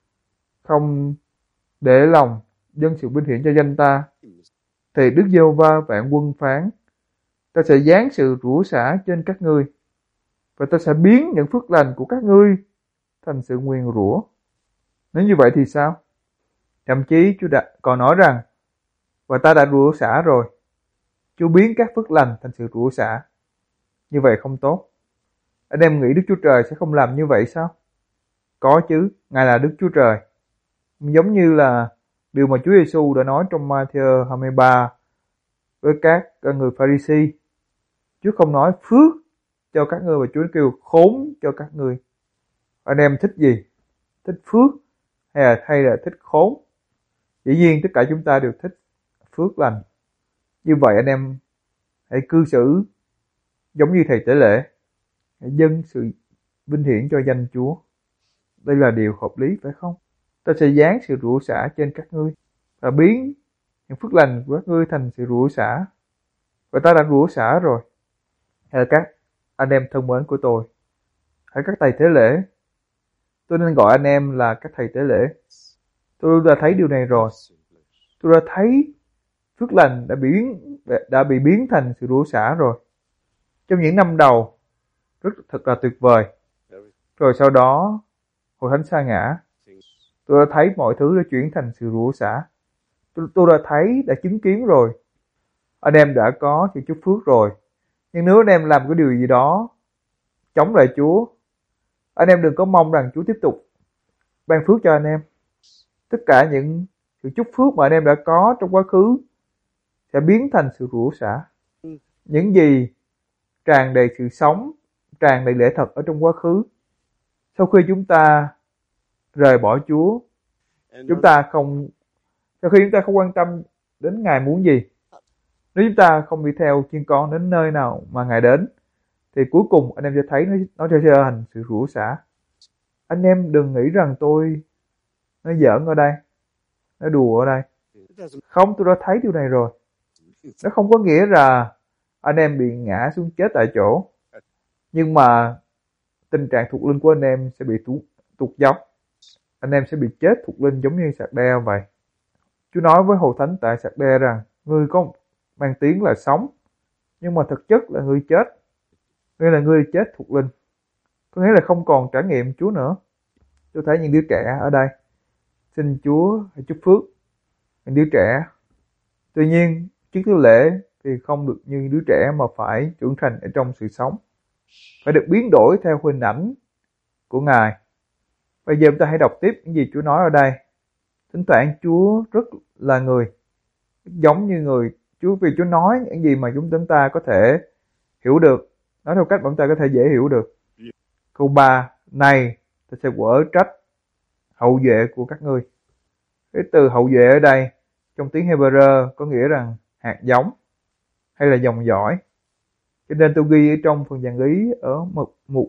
không để lòng dâng sự vinh hiển cho danh ta, thì Đức Giê-hô-va vạn quân phán, ta sẽ giáng sự rủa xả trên các ngươi, và ta sẽ biến những phước lành của các ngươi thành sự nguyền rủa. Nếu như vậy thì sao? Thậm chí Chúa còn nói rằng, và ta đã rủa xả rồi. Chúa biến các phước lành thành sự rủa xả. Như vậy không tốt. Anh em nghĩ Đức Chúa Trời sẽ không làm như vậy sao? Có chứ, Ngài là Đức Chúa Trời. Giống như là điều mà Chúa Giêsu đã nói trong Ma-thi-ơ 23 với các người Pha-ri-si. Chúa không nói phước cho các ngươi, mà Chúa kêu khốn cho các ngươi. Anh em thích gì? Thích phước hay là thích khốn? Dĩ nhiên tất cả chúng ta đều thích phước lành. Như vậy anh em hãy cư xử giống như thầy tế lễ, hãy dâng sự vinh hiển cho danh Chúa. Đây là điều hợp lý phải không? Ta sẽ giáng sự rủa xả trên các ngươi và biến những phước lành của các ngươi thành sự rủa xả. Và ta đã rủa xả rồi. Hay là các anh em thân mến của tôi, hãy các thầy tế lễ. Tôi nên gọi anh em là các thầy tế lễ. Tôi đã thấy điều này rồi. Tôi đã thấy phước lành đã bị biến thành sự rủa xả rồi. Trong những năm đầu thật là tuyệt vời. Rồi sau đó Hội Thánh sa ngã, tôi đã thấy mọi thứ đã chuyển thành sự rủa xả. Tôi đã thấy, đã chứng kiến rồi. Anh em đã có sự chúc phước rồi. Nhưng nếu anh em làm cái điều gì đó chống lại Chúa, anh em đừng có mong rằng Chúa tiếp tục ban phước cho anh em. Tất cả những sự chúc phước mà anh em đã có trong quá khứ sẽ biến thành sự rủa xả. Những gì tràn đầy sự sống, tràn đầy lẽ thật ở trong quá khứ Sau khi chúng ta rời bỏ Chúa, sau khi chúng ta không quan tâm đến Ngài muốn gì, nếu chúng ta không đi theo chiên con đến nơi nào mà Ngài đến, thì cuối cùng anh em sẽ thấy nó sẽ trở thành sự rủa xả. Anh em đừng nghĩ rằng tôi nó giỡn ở đây, nó đùa ở đây. Không, tôi đã thấy điều này rồi. Nó không có nghĩa là anh em bị ngã xuống chết tại chỗ, nhưng mà tình trạng thuộc linh của anh em sẽ bị tụt dốc. Anh em sẽ bị chết thuộc linh giống như Sạc-đeo vậy. Chúa nói với hầu thánh tại Sạc-đe rằng ngươi có mang tiếng là sống, nhưng mà thực chất là ngươi chết. Ngươi là ngươi chết thuộc linh, có nghĩa là không còn trải nghiệm Chúa nữa. Tôi thấy những đứa trẻ ở đây, xin Chúa hãy chúc phước những đứa trẻ. Tuy nhiên, trước thứ lễ thì không được như đứa trẻ mà phải trưởng thành ở trong sự sống, phải được biến đổi theo hình ảnh của Ngài. Bây giờ chúng ta hãy đọc tiếp những gì Chúa nói ở đây. Thỉnh thoảng Chúa rất là người, giống như người. Vì Chúa nói những gì mà chúng ta có thể hiểu được, nói theo cách mà chúng ta có thể dễ hiểu được. Câu 3, này ta sẽ quở trách hậu duệ của các ngươi. Cái từ hậu duệ ở đây trong tiếng Hebrew có nghĩa rằng hạt giống hay là dòng dõi. Cho nên tôi ghi ở trong phần dàn ý ở mục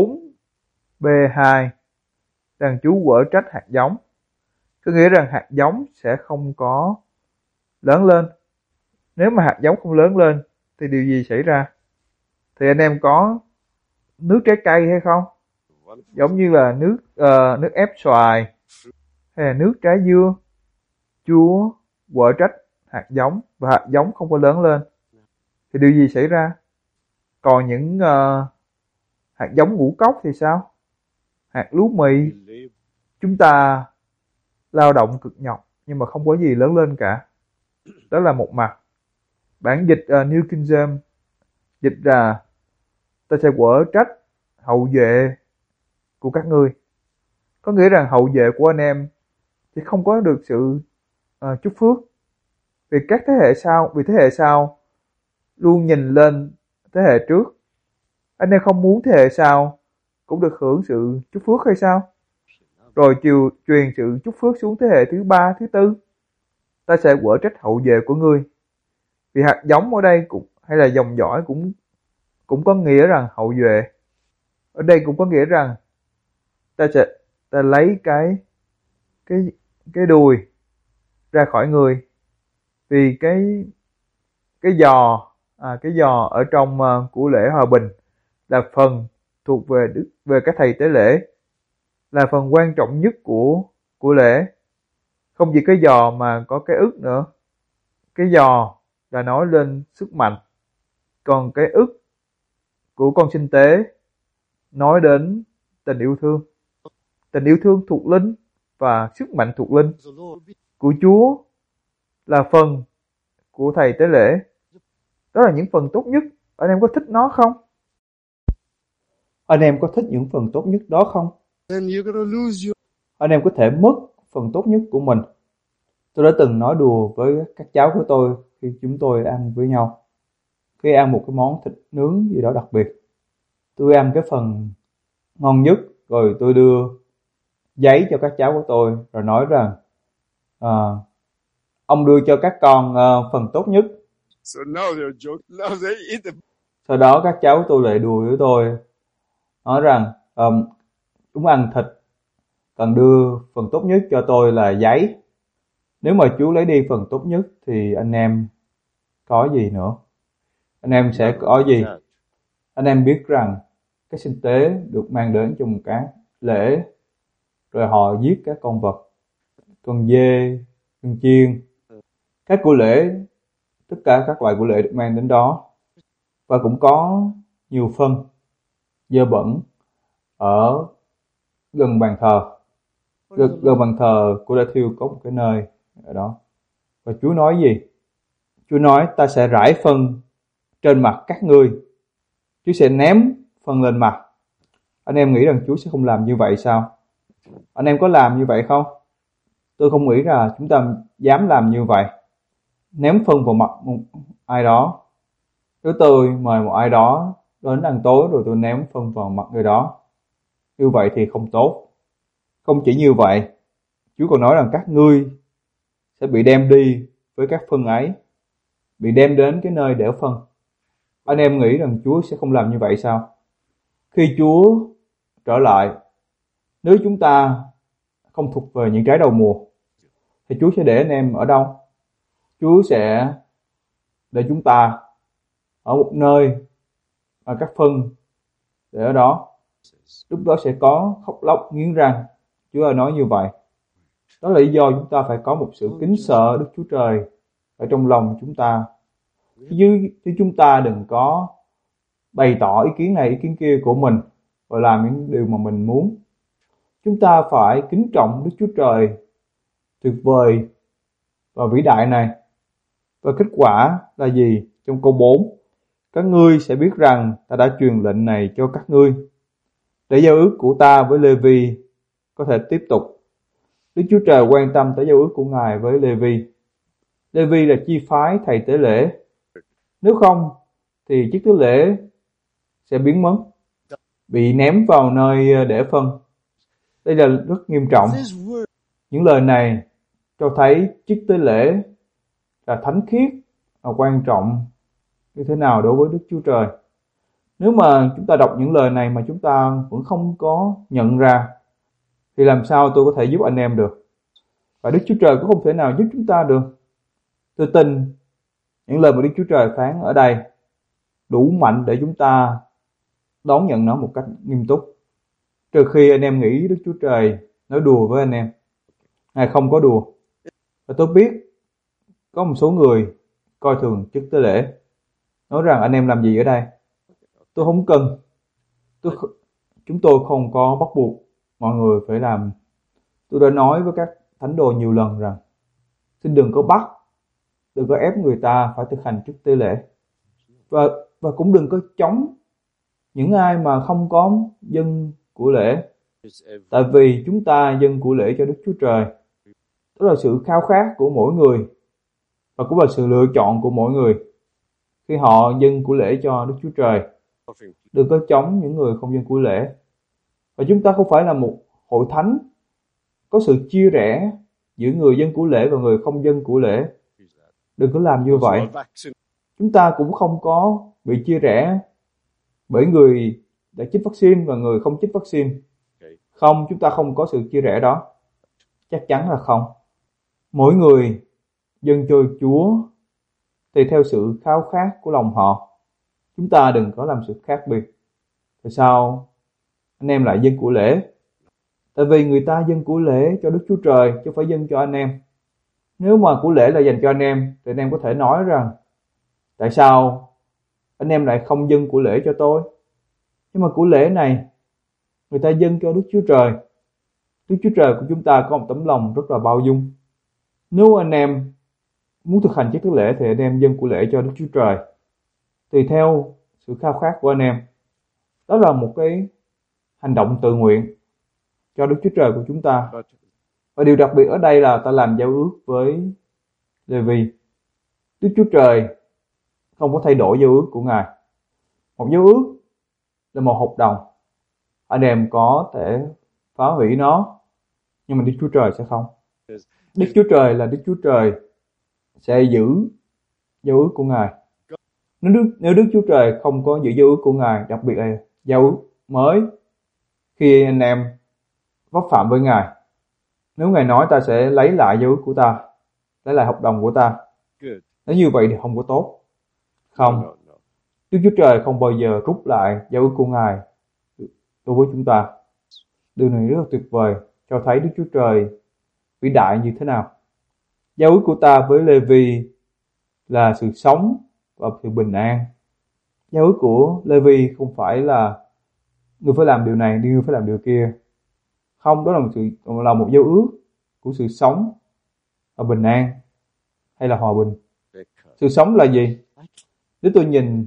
4b2 rằng Chúa quở trách hạt giống. Có nghĩa rằng hạt giống sẽ không có lớn lên. Nếu mà hạt giống không lớn lên thì điều gì xảy ra? Thì anh em có nước trái cây hay không? Giống như là nước ép xoài hay là nước trái dưa. Chúa quở trách hạt giống và hạt giống không có lớn lên thì điều gì xảy ra? Còn những hạt giống ngũ cốc thì sao? Hạt lúa mì, chúng ta lao động cực nhọc nhưng mà không có gì lớn lên cả. Đó là một mặt. Bản dịch New King James dịch ra ta sẽ quở trách hậu duệ của các ngươi. Có nghĩa rằng hậu duệ của anh em thì không có được sự chúc phước. Vì thế hệ sau luôn nhìn lên thế hệ trước. Anh em không muốn thế hệ sau cũng được hưởng sự chúc phước hay sao? Rồi truyền sự chúc phước xuống thế hệ thứ 3, thứ 4. Ta sẽ quở trách hậu duệ của ngươi. Vì hạt giống ở đây hay là dòng dõi cũng có nghĩa rằng hậu duệ. Ở đây cũng có nghĩa rằng ta lấy cái đùi ra khỏi người. Vì cái giò ở trong của lễ hòa bình là phần thuộc về các thầy tế lễ, là phần quan trọng nhất của lễ. Không chỉ cái giò mà có cái ức nữa. Cái giò là nói lên sức mạnh, còn cái ức của con sinh tế nói đến tình yêu thương. Tình yêu thương thuộc linh và sức mạnh thuộc linh của Chúa là phần của thầy tế lễ. Đó là những phần tốt nhất. Anh em có thích nó không? Anh em có thích những phần tốt nhất đó không? Anh em có thể mất phần tốt nhất của mình. Tôi đã từng nói đùa với các cháu của tôi khi chúng tôi ăn với nhau. Khi ăn một cái món thịt nướng gì đó đặc biệt, tôi ăn cái phần ngon nhất, rồi tôi đưa giấy cho các cháu của tôi, rồi nói rằng ông đưa cho các con phần tốt nhất. Sau đó các cháu của tôi lại đùa với tôi, nói rằng chúng ăn thịt, cần đưa phần tốt nhất cho tôi là giấy. Nếu mà Chúa lấy đi phần tốt nhất thì anh em có gì nữa? Anh em sẽ có gì? Anh em biết rằng cái sinh tế được mang đến trong một cái lễ, rồi họ giết các con vật, con dê, con chiên, các của lễ, tất cả các loại của lễ được mang đến đó. Và cũng có nhiều phân dơ bẩn ở gần bàn thờ. Gần bàn thờ của Đã Thiêu có một cái nơi ở đó. Và Chúa nói gì? Chúa nói ta sẽ rải phân trên mặt các ngươi. Chúa sẽ ném phân lên mặt. Anh em nghĩ rằng Chúa sẽ không làm như vậy sao? Anh em có làm như vậy không? Tôi không nghĩ là chúng ta dám làm như vậy. Ném phân vào mặt một ai đó. Nếu tôi mời một ai đó đến ăn tối rồi tôi ném phân vào mặt người đó, Như vậy thì không tốt. Không chỉ như vậy, Chúa còn nói rằng các ngươi sẽ bị đem đi với các phân ấy, bị đem đến cái nơi đẽo phân. Anh em nghĩ rằng Chúa sẽ không làm như vậy sao? Khi Chúa trở lại, nếu chúng ta không thuộc về những trái đầu mùa, thì Chúa sẽ để anh em ở đâu? Chúa sẽ để chúng ta ở một nơi mà các phân để ở đó. Lúc đó sẽ có khóc lóc nghiến răng. Chúa đã nói như vậy. Đó là lý do chúng ta phải có một sự kính sợ Đức Chúa Trời ở trong lòng chúng ta. Chứ chúng ta đừng có bày tỏ ý kiến này ý kiến kia của mình và làm những điều mà mình muốn. Chúng ta phải kính trọng Đức Chúa Trời tuyệt vời và vĩ đại này. Và kết quả là gì? Trong câu 4, các ngươi sẽ biết rằng ta đã truyền lệnh này cho các ngươi, để giao ước của ta với Lê-vi có thể tiếp tục. Đức Chúa Trời quan tâm tới giao ước của Ngài với Lê-vi. Lê-vi là chi phái thầy tế lễ. Nếu không thì chiếc tế lễ sẽ biến mất, bị ném vào nơi để phân. Đây là rất nghiêm trọng. Những lời này cho thấy chiếc tế lễ là thánh khiết và quan trọng như thế nào đối với Đức Chúa Trời. Nếu mà chúng ta đọc những lời này mà chúng ta vẫn không có nhận ra, thì làm sao tôi có thể giúp anh em được? Và Đức Chúa Trời cũng không thể nào giúp chúng ta được. Tôi tin những lời mà Đức Chúa Trời phán ở đây đủ mạnh để chúng ta đón nhận nó một cách nghiêm túc. Trừ khi anh em nghĩ Đức Chúa Trời nói đùa với anh em. Ngài không có đùa. Và tôi biết có một số người coi thường chức tế lễ, nói rằng anh em làm gì ở đây? Tôi không cần. Chúng tôi không có bắt buộc mọi người phải làm. Tôi đã nói với các thánh đồ nhiều lần rằng xin đừng có bắt, đừng có ép người ta phải thực hành chức tế lễ. Và cũng đừng có chống những ai mà không có dâng của lễ. Tại vì chúng ta dâng của lễ cho Đức Chúa Trời. Đó là sự khao khát của mỗi người và cũng là sự lựa chọn của mỗi người khi họ dâng của lễ cho Đức Chúa Trời. Đừng có chống những người không dâng của lễ. Và chúng ta không phải là một hội thánh có sự chia rẽ giữa người dâng của lễ và người không dâng của lễ. Đừng có làm như vậy. Chúng ta cũng không có bị chia rẽ bởi người đã chích vaccine và người không chích vaccine. Không, chúng ta không có sự chia rẽ đó. Chắc chắn là không. Mỗi người dâng cho Chúa thì theo sự khao khát của lòng họ. Chúng ta đừng có làm sự khác biệt. Tại sao anh em lại dâng của lễ? Tại vì người ta dâng của lễ cho Đức Chúa Trời chứ không phải dâng cho anh em. Nếu mà của lễ là dành cho anh em thì anh em có thể nói rằng tại sao anh em lại không dâng của lễ cho tôi? Nhưng mà của lễ này người ta dâng cho Đức Chúa Trời. Đức Chúa Trời của chúng ta có một tấm lòng rất là bao dung. Nếu anh em muốn thực hành chức tế lễ thì anh em dâng của lễ cho Đức Chúa Trời tùy theo sự khao khát của anh em. Đó là một cái hành động tự nguyện cho Đức Chúa Trời của chúng ta. Và điều đặc biệt ở đây là ta làm giao ước với Lê-vi. Đức Chúa Trời không có thay đổi giao ước của Ngài. Một giao ước là một hợp đồng. Anh em có thể phá hủy nó, nhưng mà Đức Chúa Trời sẽ không. Đức Chúa Trời là Đức Chúa Trời sẽ giữ giao ước của Ngài. Nếu Đức Chúa Trời không có giữ giao ước của Ngài, đặc biệt là giao ước mới, khi anh em vấp phạm với Ngài, nếu Ngài nói ta sẽ lấy lại giao ước của ta, lấy lại hợp đồng của ta, nếu như vậy thì không có tốt. Không, Đức Chúa Trời không bao giờ rút lại giao ước của Ngài đối với chúng ta. Điều này rất là tuyệt vời, cho thấy Đức Chúa Trời vĩ đại như thế nào. Giao ước của ta với Lê-vi là sự sống và sự bình an. Giao ước của Lê-vi không phải là ngươi phải làm điều này, ngươi phải làm điều kia. Không, đó là một giao ước của sự sống và bình an hay là hòa bình. Sự sống là gì? Nếu tôi nhìn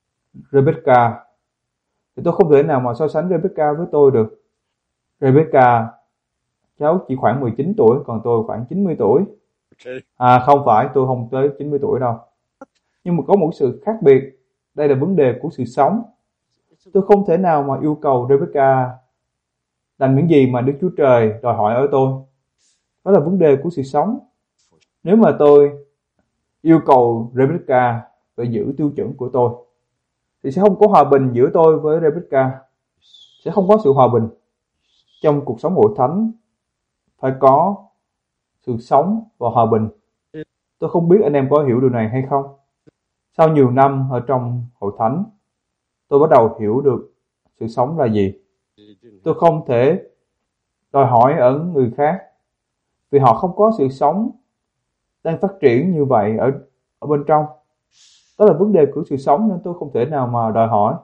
Rebecca thì tôi không thể nào mà so sánh Rebecca với tôi được. Rebecca cháu chỉ khoảng 19 tuổi, còn tôi khoảng 90 tuổi. Không phải, tôi không tới 90 tuổi đâu. Nhưng mà có một sự khác biệt. Đây là vấn đề của sự sống. Tôi không thể nào mà yêu cầu Rebecca làm những gì mà Đức Chúa Trời đòi hỏi ở tôi. Đó là vấn đề của sự sống. Nếu mà tôi yêu cầu Rebecca phải giữ tiêu chuẩn của tôi, thì sẽ không có hòa bình giữa tôi với Rebecca. Sẽ không có sự hòa bình. Trong cuộc sống hội thánh phải có sự sống và hòa bình. Tôi không biết anh em có hiểu điều này hay không. Sau nhiều năm ở trong hội thánh, tôi bắt đầu hiểu được sự sống là gì. Tôi không thể đòi hỏi ở người khác vì họ không có sự sống đang phát triển như vậy ở bên trong. Đó là vấn đề của sự sống nên tôi không thể nào mà đòi hỏi.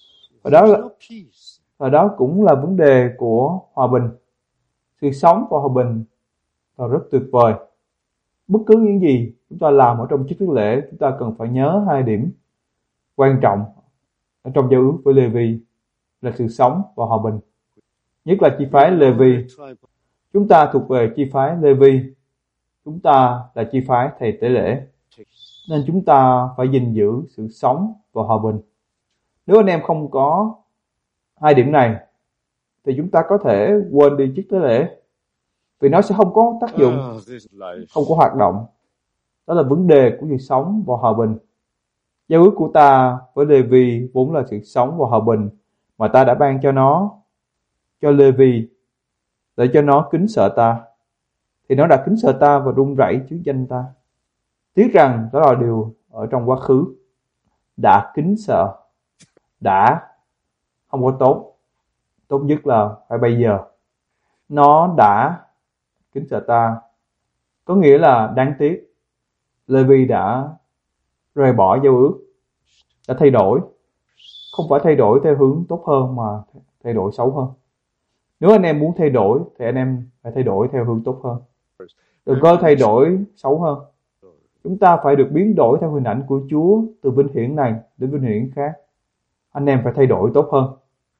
Và đó cũng là vấn đề của hòa bình. Sự sống và hòa bình là rất tuyệt vời. Bất cứ những gì chúng ta làm ở trong chức lễ, chúng ta cần phải nhớ hai điểm quan trọng ở trong giao ước với Lê-vi là sự sống và hòa bình. Nhất là chi phái Lê-vi. Chúng ta thuộc về chi phái Lê-vi. Chúng ta là chi phái thầy tế lễ. Nên chúng ta phải gìn giữ sự sống và hòa bình. Nếu anh em không có hai điểm này, thì chúng ta có thể quên đi chức tế lễ. Vì nó sẽ không có tác dụng, không có hoạt động. Đó là vấn đề của sự sống và hòa bình. Giao ước của ta với Lê-vi vốn là sự sống và hòa bình mà ta đã ban cho Lê-vi để cho nó kính sợ ta. Thì nó đã kính sợ ta và run rẩy trước danh ta. Tiếc rằng đó là điều ở trong quá khứ. Đã kính sợ, đã không có tốt. Tốt nhất là phải bây giờ. Nó đã kính sợ ta, có nghĩa là đáng tiếc. Lê-vi đã rời bỏ giao ước, đã thay đổi. Không phải thay đổi theo hướng tốt hơn mà thay đổi xấu hơn. Nếu anh em muốn thay đổi thì anh em phải thay đổi theo hướng tốt hơn. Đừng có thay đổi xấu hơn. Chúng ta phải được biến đổi theo hình ảnh của Chúa từ vinh hiển này đến vinh hiển khác. Anh em phải thay đổi tốt hơn.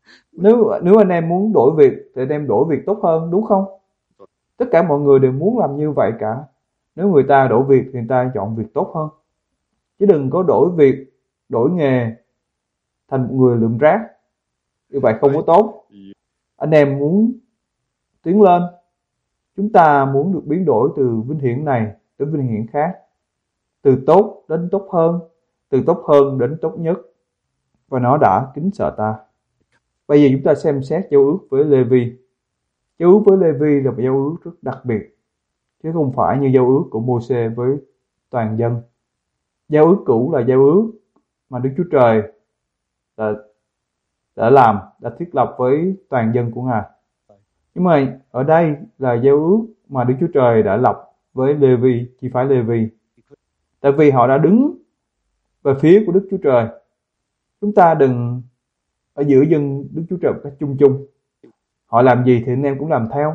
Nếu anh em muốn đổi việc thì anh em đổi việc tốt hơn, đúng không? Tất cả mọi người đều muốn làm như vậy cả. Nếu người ta đổi việc thì người ta chọn việc tốt hơn. Chứ đừng có đổi việc, đổi nghề thành một người lượm rác. Như vậy không có tốt. Anh em muốn tiến lên. Chúng ta muốn được biến đổi từ vinh hiển này đến vinh hiển khác. Từ tốt đến tốt hơn. Từ tốt hơn đến tốt nhất. Và nó đã kính sợ ta. Bây giờ chúng ta xem xét giao ước với Lê-vi. Giao ước với Lê-vi là một giao ước rất đặc biệt, chứ không phải như giao ước của Mô-sê với toàn dân. Giao ước cũ là giao ước mà Đức Chúa Trời đã thiết lập với toàn dân của Ngài. Nhưng mà ở đây là giao ước mà Đức Chúa Trời đã lập với Lê-vi, chi phái Lê-vi. Tại vì họ đã đứng về phía của Đức Chúa Trời. Chúng ta đừng ở giữa dân Đức Chúa Trời một cách chung chung. Họ làm gì thì anh em cũng làm theo.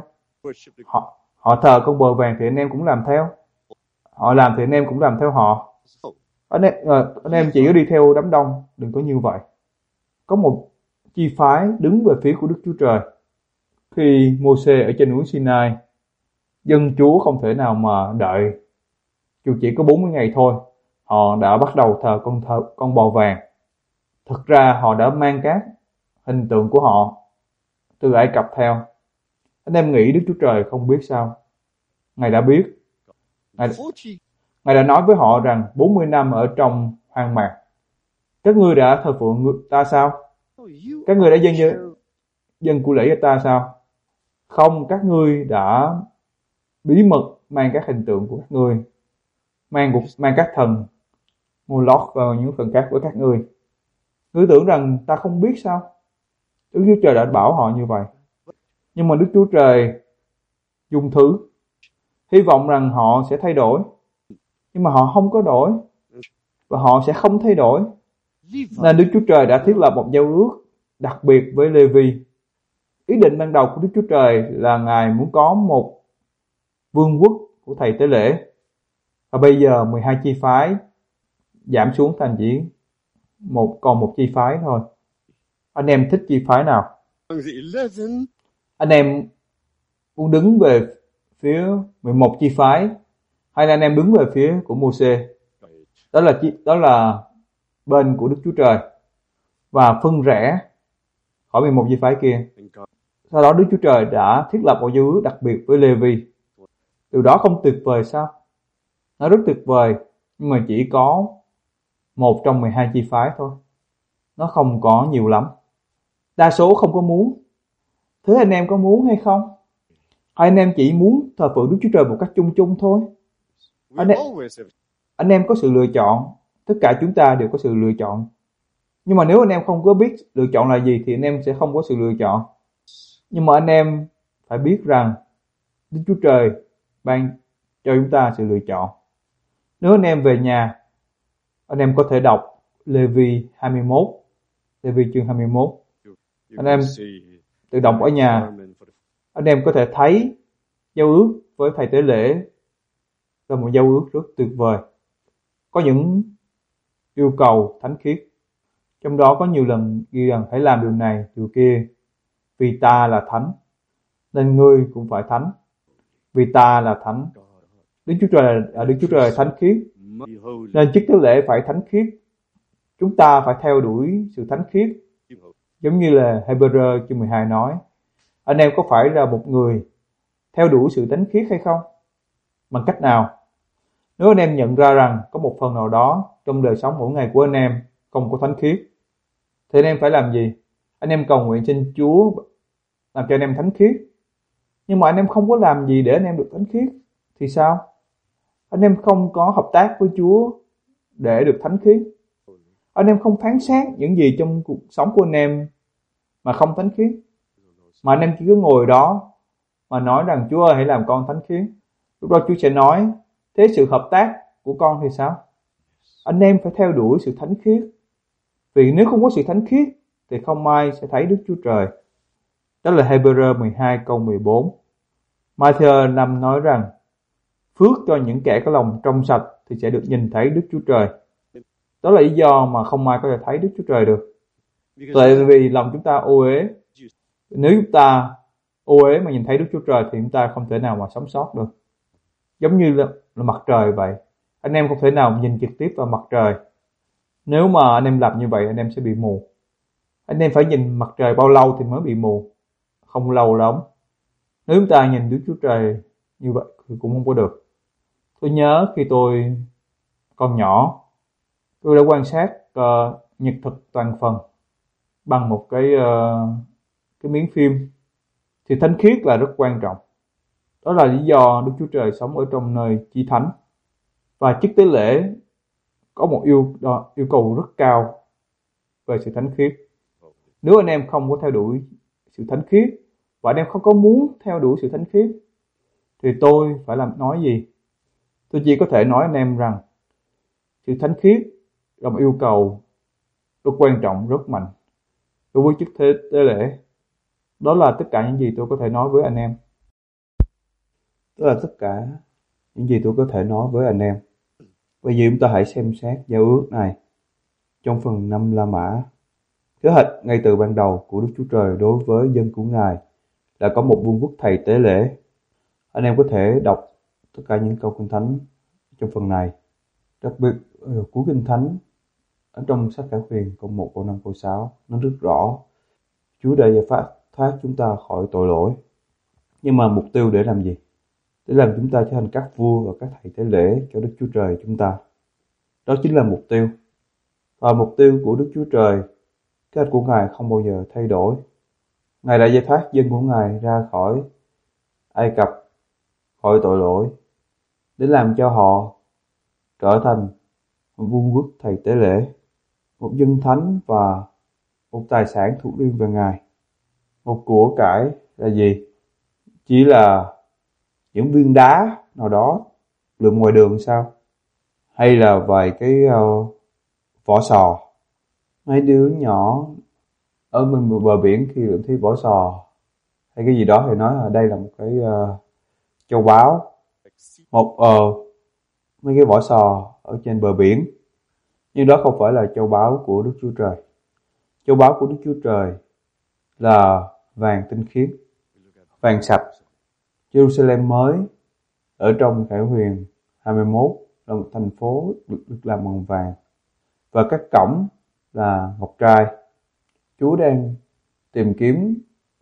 Họ thờ con bò vàng thì anh em cũng làm theo. Họ làm thì anh em cũng làm theo họ. Anh em chỉ có đi theo đám đông, đừng có như vậy. Có một chi phái đứng về phía của Đức Chúa Trời. Khi Mô-sê ở trên núi Sinai, dân Chúa không thể nào mà đợi, dù chỉ có 40 ngày thôi, họ đã bắt đầu thờ con bò vàng. Thực ra họ đã mang các hình tượng của họ từ Ai Cập theo. Anh em nghĩ Đức Chúa Trời không biết sao? Ngài đã biết. Ngài đã nói với họ rằng 40 năm ở trong hoang mạc. Các ngươi đã thờ phượng ta sao? Các ngươi đã dâng của lễ cho ta sao? Không, các ngươi đã bí mật mang các hình tượng của các ngươi, mang các thần Moloch và những phần khác với các ngươi. Ngươi tưởng rằng ta không biết sao? Đức Chúa Trời đã bảo họ như vậy. Nhưng mà Đức Chúa Trời dung thứ, hy vọng rằng họ sẽ thay đổi. Nhưng mà họ không có đổi, và họ sẽ không thay đổi. Nên Đức Chúa Trời đã thiết lập một giao ước đặc biệt với Lê-vi. Ý định ban đầu của Đức Chúa Trời là Ngài muốn có một vương quốc của thầy tế lễ. Và bây giờ 12 chi phái giảm xuống thành chỉ còn một chi phái thôi. Anh em thích chi phái nào? Anh em muốn đứng về phía 11 chi phái, hay là anh em đứng về phía của Mô-sê? Đó là bên của Đức Chúa Trời, và phân rẽ khỏi 11 chi phái kia. Sau đó Đức Chúa Trời đã thiết lập một giao ước đặc biệt với Lê-vi. Điều đó không tuyệt vời sao? Nó rất tuyệt vời, nhưng mà chỉ có một trong 12 chi phái thôi. Nó không có nhiều lắm. Đa số không có muốn. Thế anh em có muốn hay không? Hay anh em chỉ muốn thờ phượng Đức Chúa Trời một cách chung chung thôi? Anh em có sự lựa chọn. Tất cả chúng ta đều có sự lựa chọn. Nhưng mà nếu anh em không có biết lựa chọn là gì thì anh em sẽ không có sự lựa chọn. Nhưng mà anh em phải biết rằng Đức Chúa Trời ban cho chúng ta sự lựa chọn. Nếu anh em về nhà, anh em có thể đọc Lê-vi 21, Lê-vi chương 21. Anh em tự đọc ở nhà, anh em có thể thấy giao ước với thầy tế lễ là một giao ước rất tuyệt vời. Có những yêu cầu thánh khiết. Trong đó có nhiều lần ghi rằng hãy làm điều này, điều kia. Vì ta là thánh, nên ngươi cũng phải thánh. Vì ta là thánh. Đức Chúa Trời là thánh khiết, nên chức tế lễ phải thánh khiết. Chúng ta phải theo đuổi sự thánh khiết. Giống như là Hebrew chương 12 nói, anh em có phải là một người theo đuổi sự thánh khiết hay không? Bằng cách nào? Nếu anh em nhận ra rằng có một phần nào đó trong đời sống mỗi ngày của anh em không có thánh khiết, thì anh em phải làm gì? Anh em cầu nguyện xin Chúa làm cho anh em thánh khiết. Nhưng mà anh em không có làm gì để anh em được thánh khiết thì sao? Anh em không có hợp tác với Chúa để được thánh khiết. Anh em không phán xét những gì trong cuộc sống của anh em mà không thánh khiết. Mà anh em chỉ cứ ngồi đó mà nói rằng Chúa ơi hãy làm con thánh khiết. Lúc đó Chúa sẽ nói, thế sự hợp tác của con thì sao? Anh em phải theo đuổi sự thánh khiết. Vì nếu không có sự thánh khiết thì không ai sẽ thấy Đức Chúa Trời. Đó là Hebrew 12 câu 14. Matthew 5 nói rằng phước cho những kẻ có lòng trong sạch thì sẽ được nhìn thấy Đức Chúa Trời. Đó là lý do mà không ai có thể thấy Đức Chúa Trời được. Tại vì lòng chúng ta ô uế. Nếu chúng ta ô uế mà nhìn thấy Đức Chúa Trời thì chúng ta không thể nào mà sống sót được. Giống như là mặt trời vậy. Anh em không thể nào nhìn trực tiếp vào mặt trời. Nếu mà anh em làm như vậy anh em sẽ bị mù. Anh em phải nhìn mặt trời bao lâu thì mới bị mù? Không lâu lắm. Nếu chúng ta nhìn Đức Chúa Trời như vậy thì cũng không có được. Tôi nhớ khi tôi còn nhỏ, tôi đã quan sát nhật thực toàn phần bằng một cái miếng phim. Thì thánh khiết là rất quan trọng. Đó là lý do Đức Chúa Trời sống ở trong nơi chi thánh. Và chức tế lễ có một yêu cầu rất cao về sự thánh khiết. Nếu anh em không có theo đuổi sự thánh khiết và anh em không có muốn theo đuổi sự thánh khiết thì tôi phải nói gì? Tôi chỉ có thể nói anh em rằng sự thánh khiết là một yêu cầu rất quan trọng, rất mạnh đối với chức tế lễ. Đó là tất cả những gì tôi có thể nói với anh em. Đó là tất cả những gì tôi có thể nói với anh em. Bây giờ chúng ta hãy xem xét giao ước này trong phần 5 La Mã. Kế hoạch ngay từ ban đầu của Đức Chúa Trời đối với dân của Ngài là có một vương quốc thầy tế lễ. Anh em có thể đọc tất cả những câu Kinh Thánh trong phần này. Đặc biệt cuối Kinh Thánh ở trong sách Khải Huyền câu 1, câu 5, câu 6 nó rất rõ. Chúa đã giải thoát chúng ta khỏi tội lỗi. Nhưng mà mục tiêu để làm gì? Để làm chúng ta trở thành các vua và các thầy tế lễ cho Đức Chúa Trời chúng ta. Đó chính là mục tiêu. Và mục tiêu của Đức Chúa Trời, kế hoạch của Ngài không bao giờ thay đổi. Ngài đã giải thoát dân của Ngài ra khỏi Ai Cập, khỏi tội lỗi, để làm cho họ trở thành một vương quốc thầy tế lễ, một dân thánh và một tài sản thuộc riêng về Ngài. Một của cải là gì? Chỉ là những viên đá nào đó lượm ngoài đường sao? Hay là vài cái vỏ sò? Mấy đứa nhỏ ở bên bờ biển khi lượm thấy vỏ sò hay cái gì đó thì nói là đây là một cái châu báu. Mấy cái vỏ sò ở trên bờ biển. Nhưng đó không phải là châu báu của Đức Chúa Trời. Châu báu của Đức Chúa Trời là vàng tinh khiết, vàng sạch. Jerusalem mới ở trong Khải Huyền 21 là một thành phố được làm bằng vàng. Và các cổng là ngọc trai. Chúa đang tìm kiếm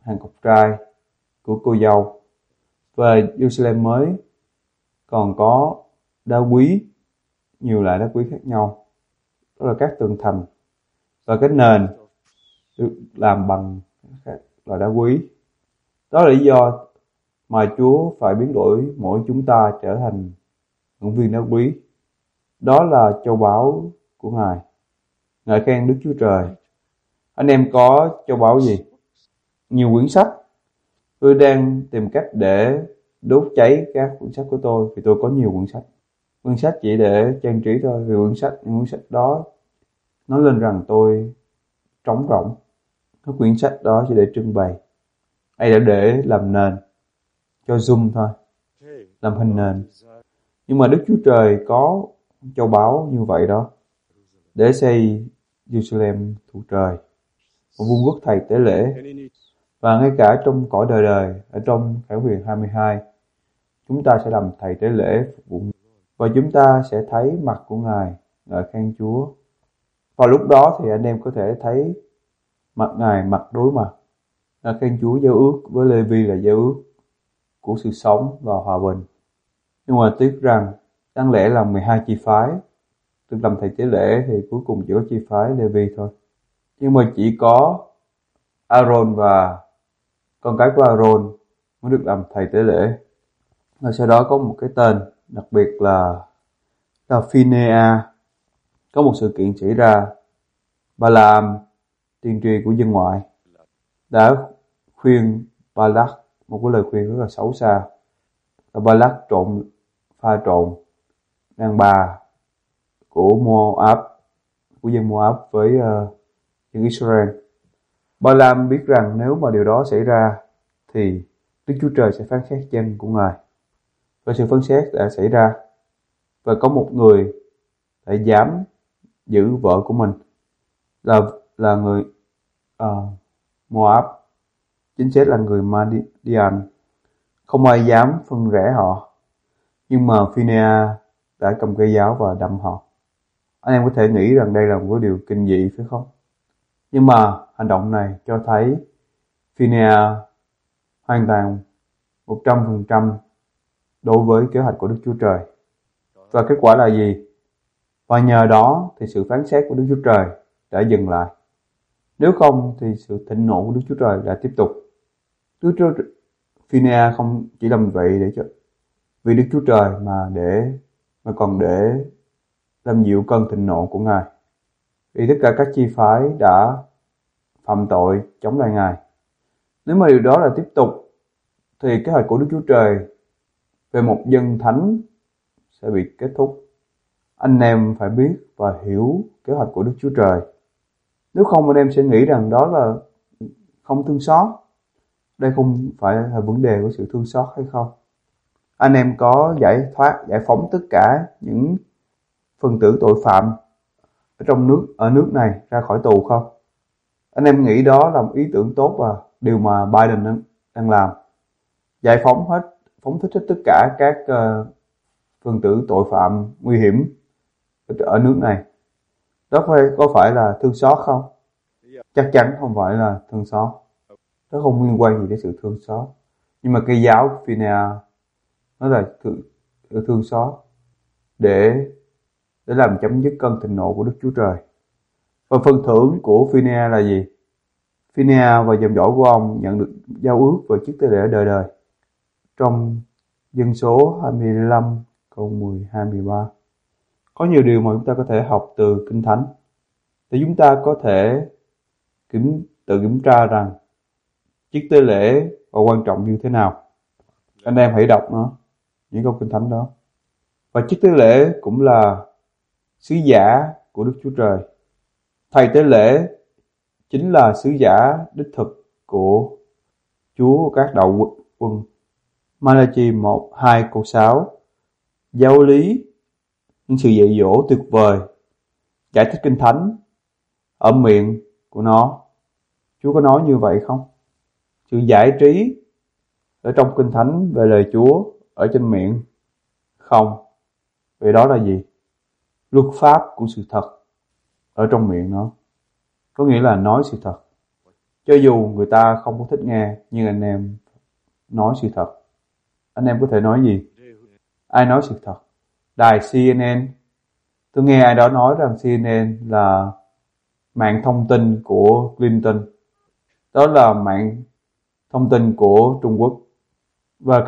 hàng cọc trai của cô dâu. Về Jerusalem mới còn có đá quý, nhiều loại đá quý khác nhau. Đó là các tường thành và cái nền được làm bằng các loại đá quý. Đó là lý do mà Chúa phải biến đổi mỗi chúng ta trở thành những viên đá quý. Đó là châu báu của Ngài. Ngợi khen Đức Chúa Trời. Anh em có châu báu gì? Nhiều quyển sách. Tôi đang tìm cách để đốt cháy các quyển sách của tôi vì tôi có nhiều quyển sách. Quyển sách chỉ để trang trí thôi, vì những quyển sách đó nói lên rằng tôi trống rỗng. Các quyển sách đó chỉ để trưng bày hay để làm nền cho Zoom thôi, làm hình nền. Nhưng mà Đức Chúa Trời có châu báu như vậy đó để xây Jerusalem thuộc trời, một vương quốc thầy tế lễ. Và ngay cả trong cõi đời đời, ở trong Khải Huyền 22, chúng ta sẽ làm thầy tế lễ phục vụ và chúng ta sẽ thấy mặt của Ngài. Ngợi khen Chúa. Vào lúc đó thì anh em có thể thấy mặt Ngài mặt đối mặt. Ngợi khen Chúa. Giao ước với Lê-vi là giao ước của sự sống và hòa bình. Nhưng mà tiếc rằng đáng lẽ là 12 chi phái được làm thầy tế lễ thì cuối cùng chỉ có chi phái Lê-vi thôi. Nhưng mà chỉ có Aaron và con cái của Aaron mới được làm thầy tế lễ. Và sau đó có một cái tên đặc biệt là Phinea. Có một sự kiện xảy ra. Ba-la-am, tiên tri của dân ngoại, đã khuyên Ba-lắc một cái lời khuyên rất là xấu xa. Và Ba-lắc pha trộn đàn bà của Moab, của dân Moab với dân Israel. Ba-la-am biết rằng nếu mà điều đó xảy ra thì Đức Chúa Trời sẽ phán xét dân của Ngài. Và sự phán xét đã xảy ra. Và có một người đã dám giữ vợ của mình là người Moab, chính xác là người Madian. Không ai dám phân rẽ họ. Nhưng mà Phinea đã cầm cây giáo và đâm họ. Anh em có thể nghĩ rằng đây là một điều kinh dị phải không? Nhưng mà hành động này cho thấy Phinea hoàn toàn 100% đối với kế hoạch của Đức Chúa Trời. Và kết quả là gì? Và nhờ đó thì sự phán xét của Đức Chúa Trời đã dừng lại. Nếu không thì sự thịnh nộ của Đức Chúa Trời đã tiếp tục. Phinea không chỉ làm vậy vì Đức Chúa Trời mà còn để làm dịu cơn thịnh nộ của Ngài. Vì tất cả các chi phái đã phạm tội chống lại Ngài. Nếu mà điều đó là tiếp tục thì kế hoạch của Đức Chúa Trời về một dân thánh sẽ bị kết thúc. Anh em phải biết và hiểu kế hoạch của Đức Chúa Trời. Nếu không anh em sẽ nghĩ rằng đó là không thương xót. Đây không phải là vấn đề của sự thương xót hay không. Anh em có giải phóng tất cả những phần tử tội phạm ở nước này ra khỏi tù không? Anh em nghĩ đó là một ý tưởng tốt và điều mà Biden đang làm. Giải phóng thích hết tất cả các phần tử tội phạm nguy hiểm ở nước này. Đó có phải là thương xót không? Chắc chắn không phải là thương xót. Đó không liên quan gì đến sự thương xót. Nhưng mà cây giáo của Phinea nó là thương xót để làm chấm dứt cơn thịnh nộ của Đức Chúa Trời. Và phần thưởng của Phinea là gì? Phinea và dòng dõi của ông nhận được giao ước và chức tế lễ đời đời. Trong Dân số 25 câu 12-13. Có nhiều điều mà chúng ta có thể học từ Kinh Thánh để chúng ta có thể tự kiểm tra rằng chức tế lễ và quan trọng như thế nào. Anh em hãy đọc những câu Kinh Thánh đó. Và chức tế lễ cũng là sứ giả của Đức Chúa Trời. Thầy tế lễ chính là sứ giả đích thực của Chúa các đạo quân. Malachi 1-2 câu 6. Giáo lý, những sự dạy dỗ tuyệt vời, giải thích Kinh Thánh ở miệng của nó. Chúa có nói như vậy không? Sự giải trí ở trong Kinh Thánh về lời Chúa ở trên miệng? Không. Vậy đó là gì? Luật pháp của sự thật ở trong miệng nó. Có nghĩa là nói sự thật. Cho dù người ta không có thích nghe, nhưng anh em nói sự thật. Anh em có thể nói gì? Ai nói sự thật? Đài CNN. Tôi nghe ai đó nói rằng CNN là mạng thông tin của Clinton. Đó là mạng thông tin của Trung Quốc. Và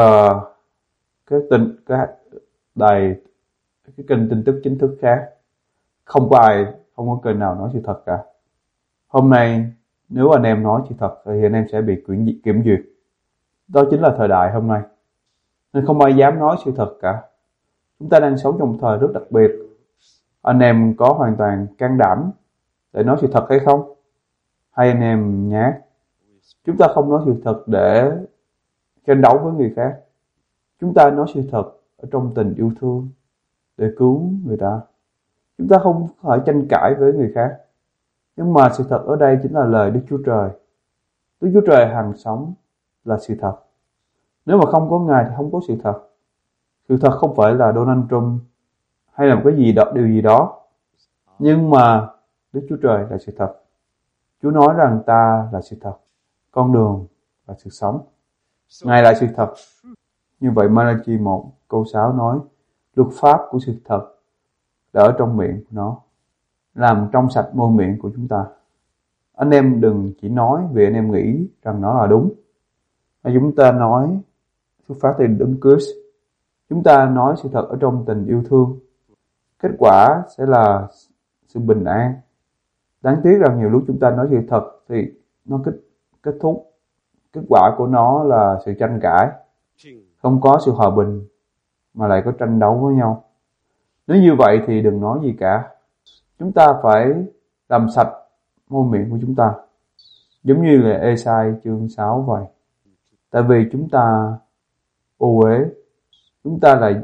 các đài, cái kênh tin tức chính thức khác. Không có kênh nào nói sự thật cả. Hôm nay, nếu anh em nói sự thật thì anh em sẽ bị kiểm duyệt. Đó chính là thời đại hôm nay. Nên không ai dám nói sự thật cả. Chúng ta đang sống trong một thời rất đặc biệt. Anh em có hoàn toàn can đảm để nói sự thật hay không? Hay anh em nhát? Chúng ta không nói sự thật để tranh đấu với người khác. Chúng ta nói sự thật ở trong tình yêu thương để cứu người ta. Chúng ta không phải tranh cãi với người khác. Nhưng mà sự thật ở đây chính là lời Đức Chúa Trời. Đức Chúa Trời hằng sống là sự thật. Nếu mà không có Ngài thì không có sự thật. Sự thật không phải là Donald Trump hay là một cái điều gì đó. Nhưng mà Đức Chúa Trời là sự thật. Chúa nói rằng ta là sự thật, con đường và sự sống. Ngài là sự thật. Như vậy Malachi 1 câu 6 nói, luật pháp của sự thật đã ở trong miệng của nó, làm trong sạch môi miệng của chúng ta. Anh em đừng chỉ nói vì anh em nghĩ rằng nó là đúng. Mà chúng ta nói xuất phát từ Đấng Christ. Chúng ta nói sự thật ở trong tình yêu thương. Kết quả sẽ là sự bình an. Đáng tiếc rằng nhiều lúc chúng ta nói sự thật thì nó kết thúc. Kết quả của nó là sự tranh cãi. Không có sự hòa bình mà lại có tranh đấu với nhau. Nếu như vậy thì đừng nói gì cả. Chúng ta phải làm sạch môi miệng của chúng ta. Giống như là Ê-sai chương 6 vậy. Tại vì chúng ta ô uế. Chúng ta là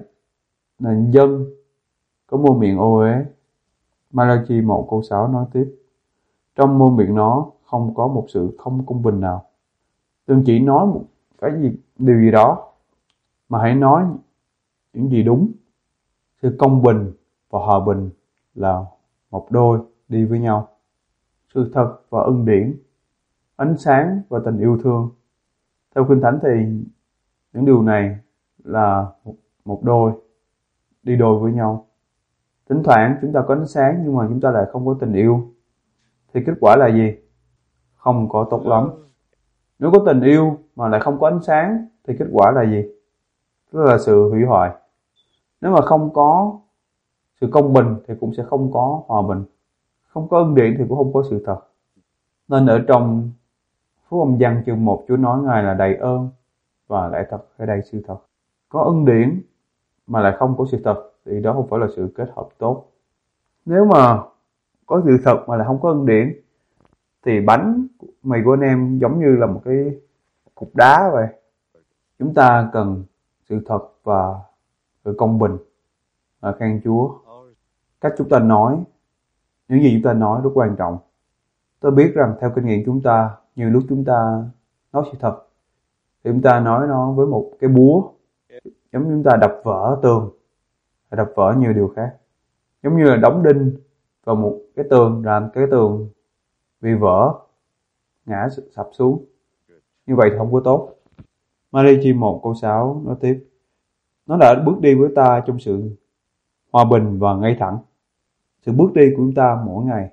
dân có môi miệng ô uế. Malachi 1 câu 6 nói tiếp. Trong môi miệng nó không có một sự không công bình nào. Đừng chỉ nói một điều gì đó, mà hãy nói những gì đúng. Sự công bình và hòa bình là một đôi đi với nhau. Sự thật và ân điển, ánh sáng và tình yêu thương. Theo Kinh Thánh thì những điều này là một đôi, đi đôi với nhau. Thỉnh thoảng chúng ta có ánh sáng nhưng mà chúng ta lại không có tình yêu. Thì kết quả là gì? Không có tốt lắm. Nếu có tình yêu mà lại không có ánh sáng thì kết quả là gì? Đó là sự hủy hoại. Nếu mà không có sự công bình thì cũng sẽ không có hòa bình. Không có ân điển thì cũng không có sự thật. Nên ở trong Phúc Âm Giăng chương 1 Chúa nói Ngài là đầy ơn và lẽ thật hay đầy sự thật. Có ân điển mà lại không có sự thật thì đó không phải là sự kết hợp tốt. Nếu mà có sự thật mà lại không có ân điển thì bánh mì của anh em giống như là một cái cục đá vậy. Chúng ta cần sự thật và sự công bình ở khen Chúa. Cách chúng ta nói, những gì chúng ta nói rất quan trọng. Tôi biết rằng theo kinh nghiệm chúng ta, nhiều lúc chúng ta nói sự thật thì chúng ta nói nó với một cái búa, giống như chúng ta đập vỡ tường, hay đập vỡ nhiều điều khác. Giống như là đóng đinh vào một cái tường, làm cái tường bị vỡ, ngã sập xuống. Như vậy thì không có tốt. Malachi 1 câu 6 nói tiếp. Nó đã bước đi với ta trong sự hòa bình và ngay thẳng. Sự bước đi của chúng ta mỗi ngày,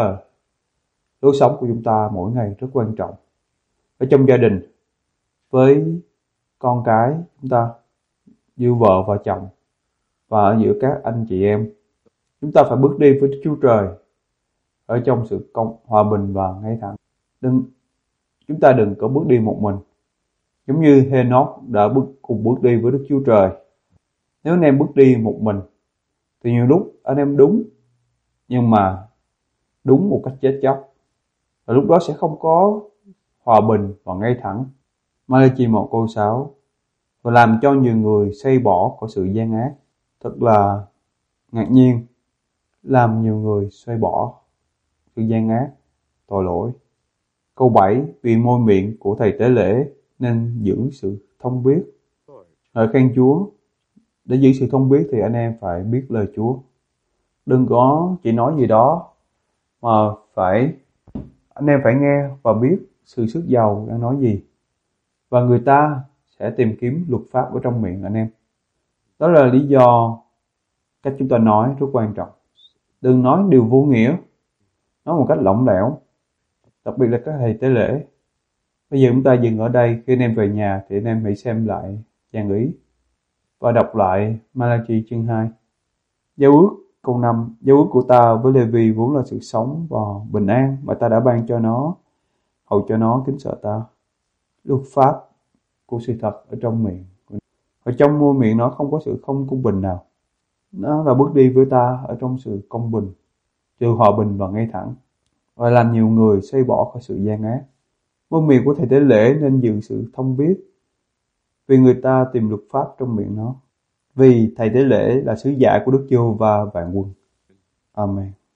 lối sống của chúng ta mỗi ngày rất quan trọng. Ở trong gia đình, với con cái chúng ta, giữa vợ và chồng, và ở giữa các anh chị em, chúng ta phải bước đi với Đức Chúa Trời ở trong sự hòa bình và ngay thẳng. Chúng ta đừng có bước đi một mình. Giống như Henoch đã cùng bước đi với Đức Chúa Trời. Nếu anh em bước đi một mình thì nhiều lúc anh em đúng, nhưng mà đúng một cách chết chóc. Và lúc đó sẽ không có hòa bình và ngay thẳng. Malachi 1 câu 6. Và làm cho nhiều người xây bỏ của sự gian ác. Thật là ngạc nhiên. Làm nhiều người xoay bỏ sự gian ác, tội lỗi. Câu 7. Vì môi miệng của thầy tế lễ nên giữ sự thông biết. Hỡi khen Chúa, để giữ sự thông biết thì anh em phải biết lời Chúa. Đừng có chỉ nói gì đó mà phải Anh em phải nghe và biết sự sức giàu đang nói gì. Và người ta sẽ tìm kiếm luật pháp ở trong miệng anh em. Đó là lý do cách chúng ta nói rất quan trọng. Đừng nói điều vô nghĩa, nói một cách lỏng lẻo, đặc biệt là các thầy tế lễ. Bây giờ chúng ta dừng ở đây. Khi anh em về nhà thì anh em hãy xem lại dàn ý và đọc lại Malachi chương 2. Giao ước câu 5: giao ước của ta với Lê-vi vốn là sự sống và bình an mà ta đã ban cho nó, hầu cho nó kính sợ ta. Luật pháp của sự thật ở trong miệng. Ở trong môi miệng nó không có sự không công bình nào. Nó là bước đi với ta ở trong sự công bình, sự hòa bình và ngay thẳng, và làm nhiều người xoay bỏ khỏi sự gian ác. Môi miệng của thầy tế lễ nên giữ sự thông biết, vì người ta tìm luật pháp trong miệng nó. Vì thầy tế lễ là sứ giả của Đức Giê-hô-va vạn quân. Amen.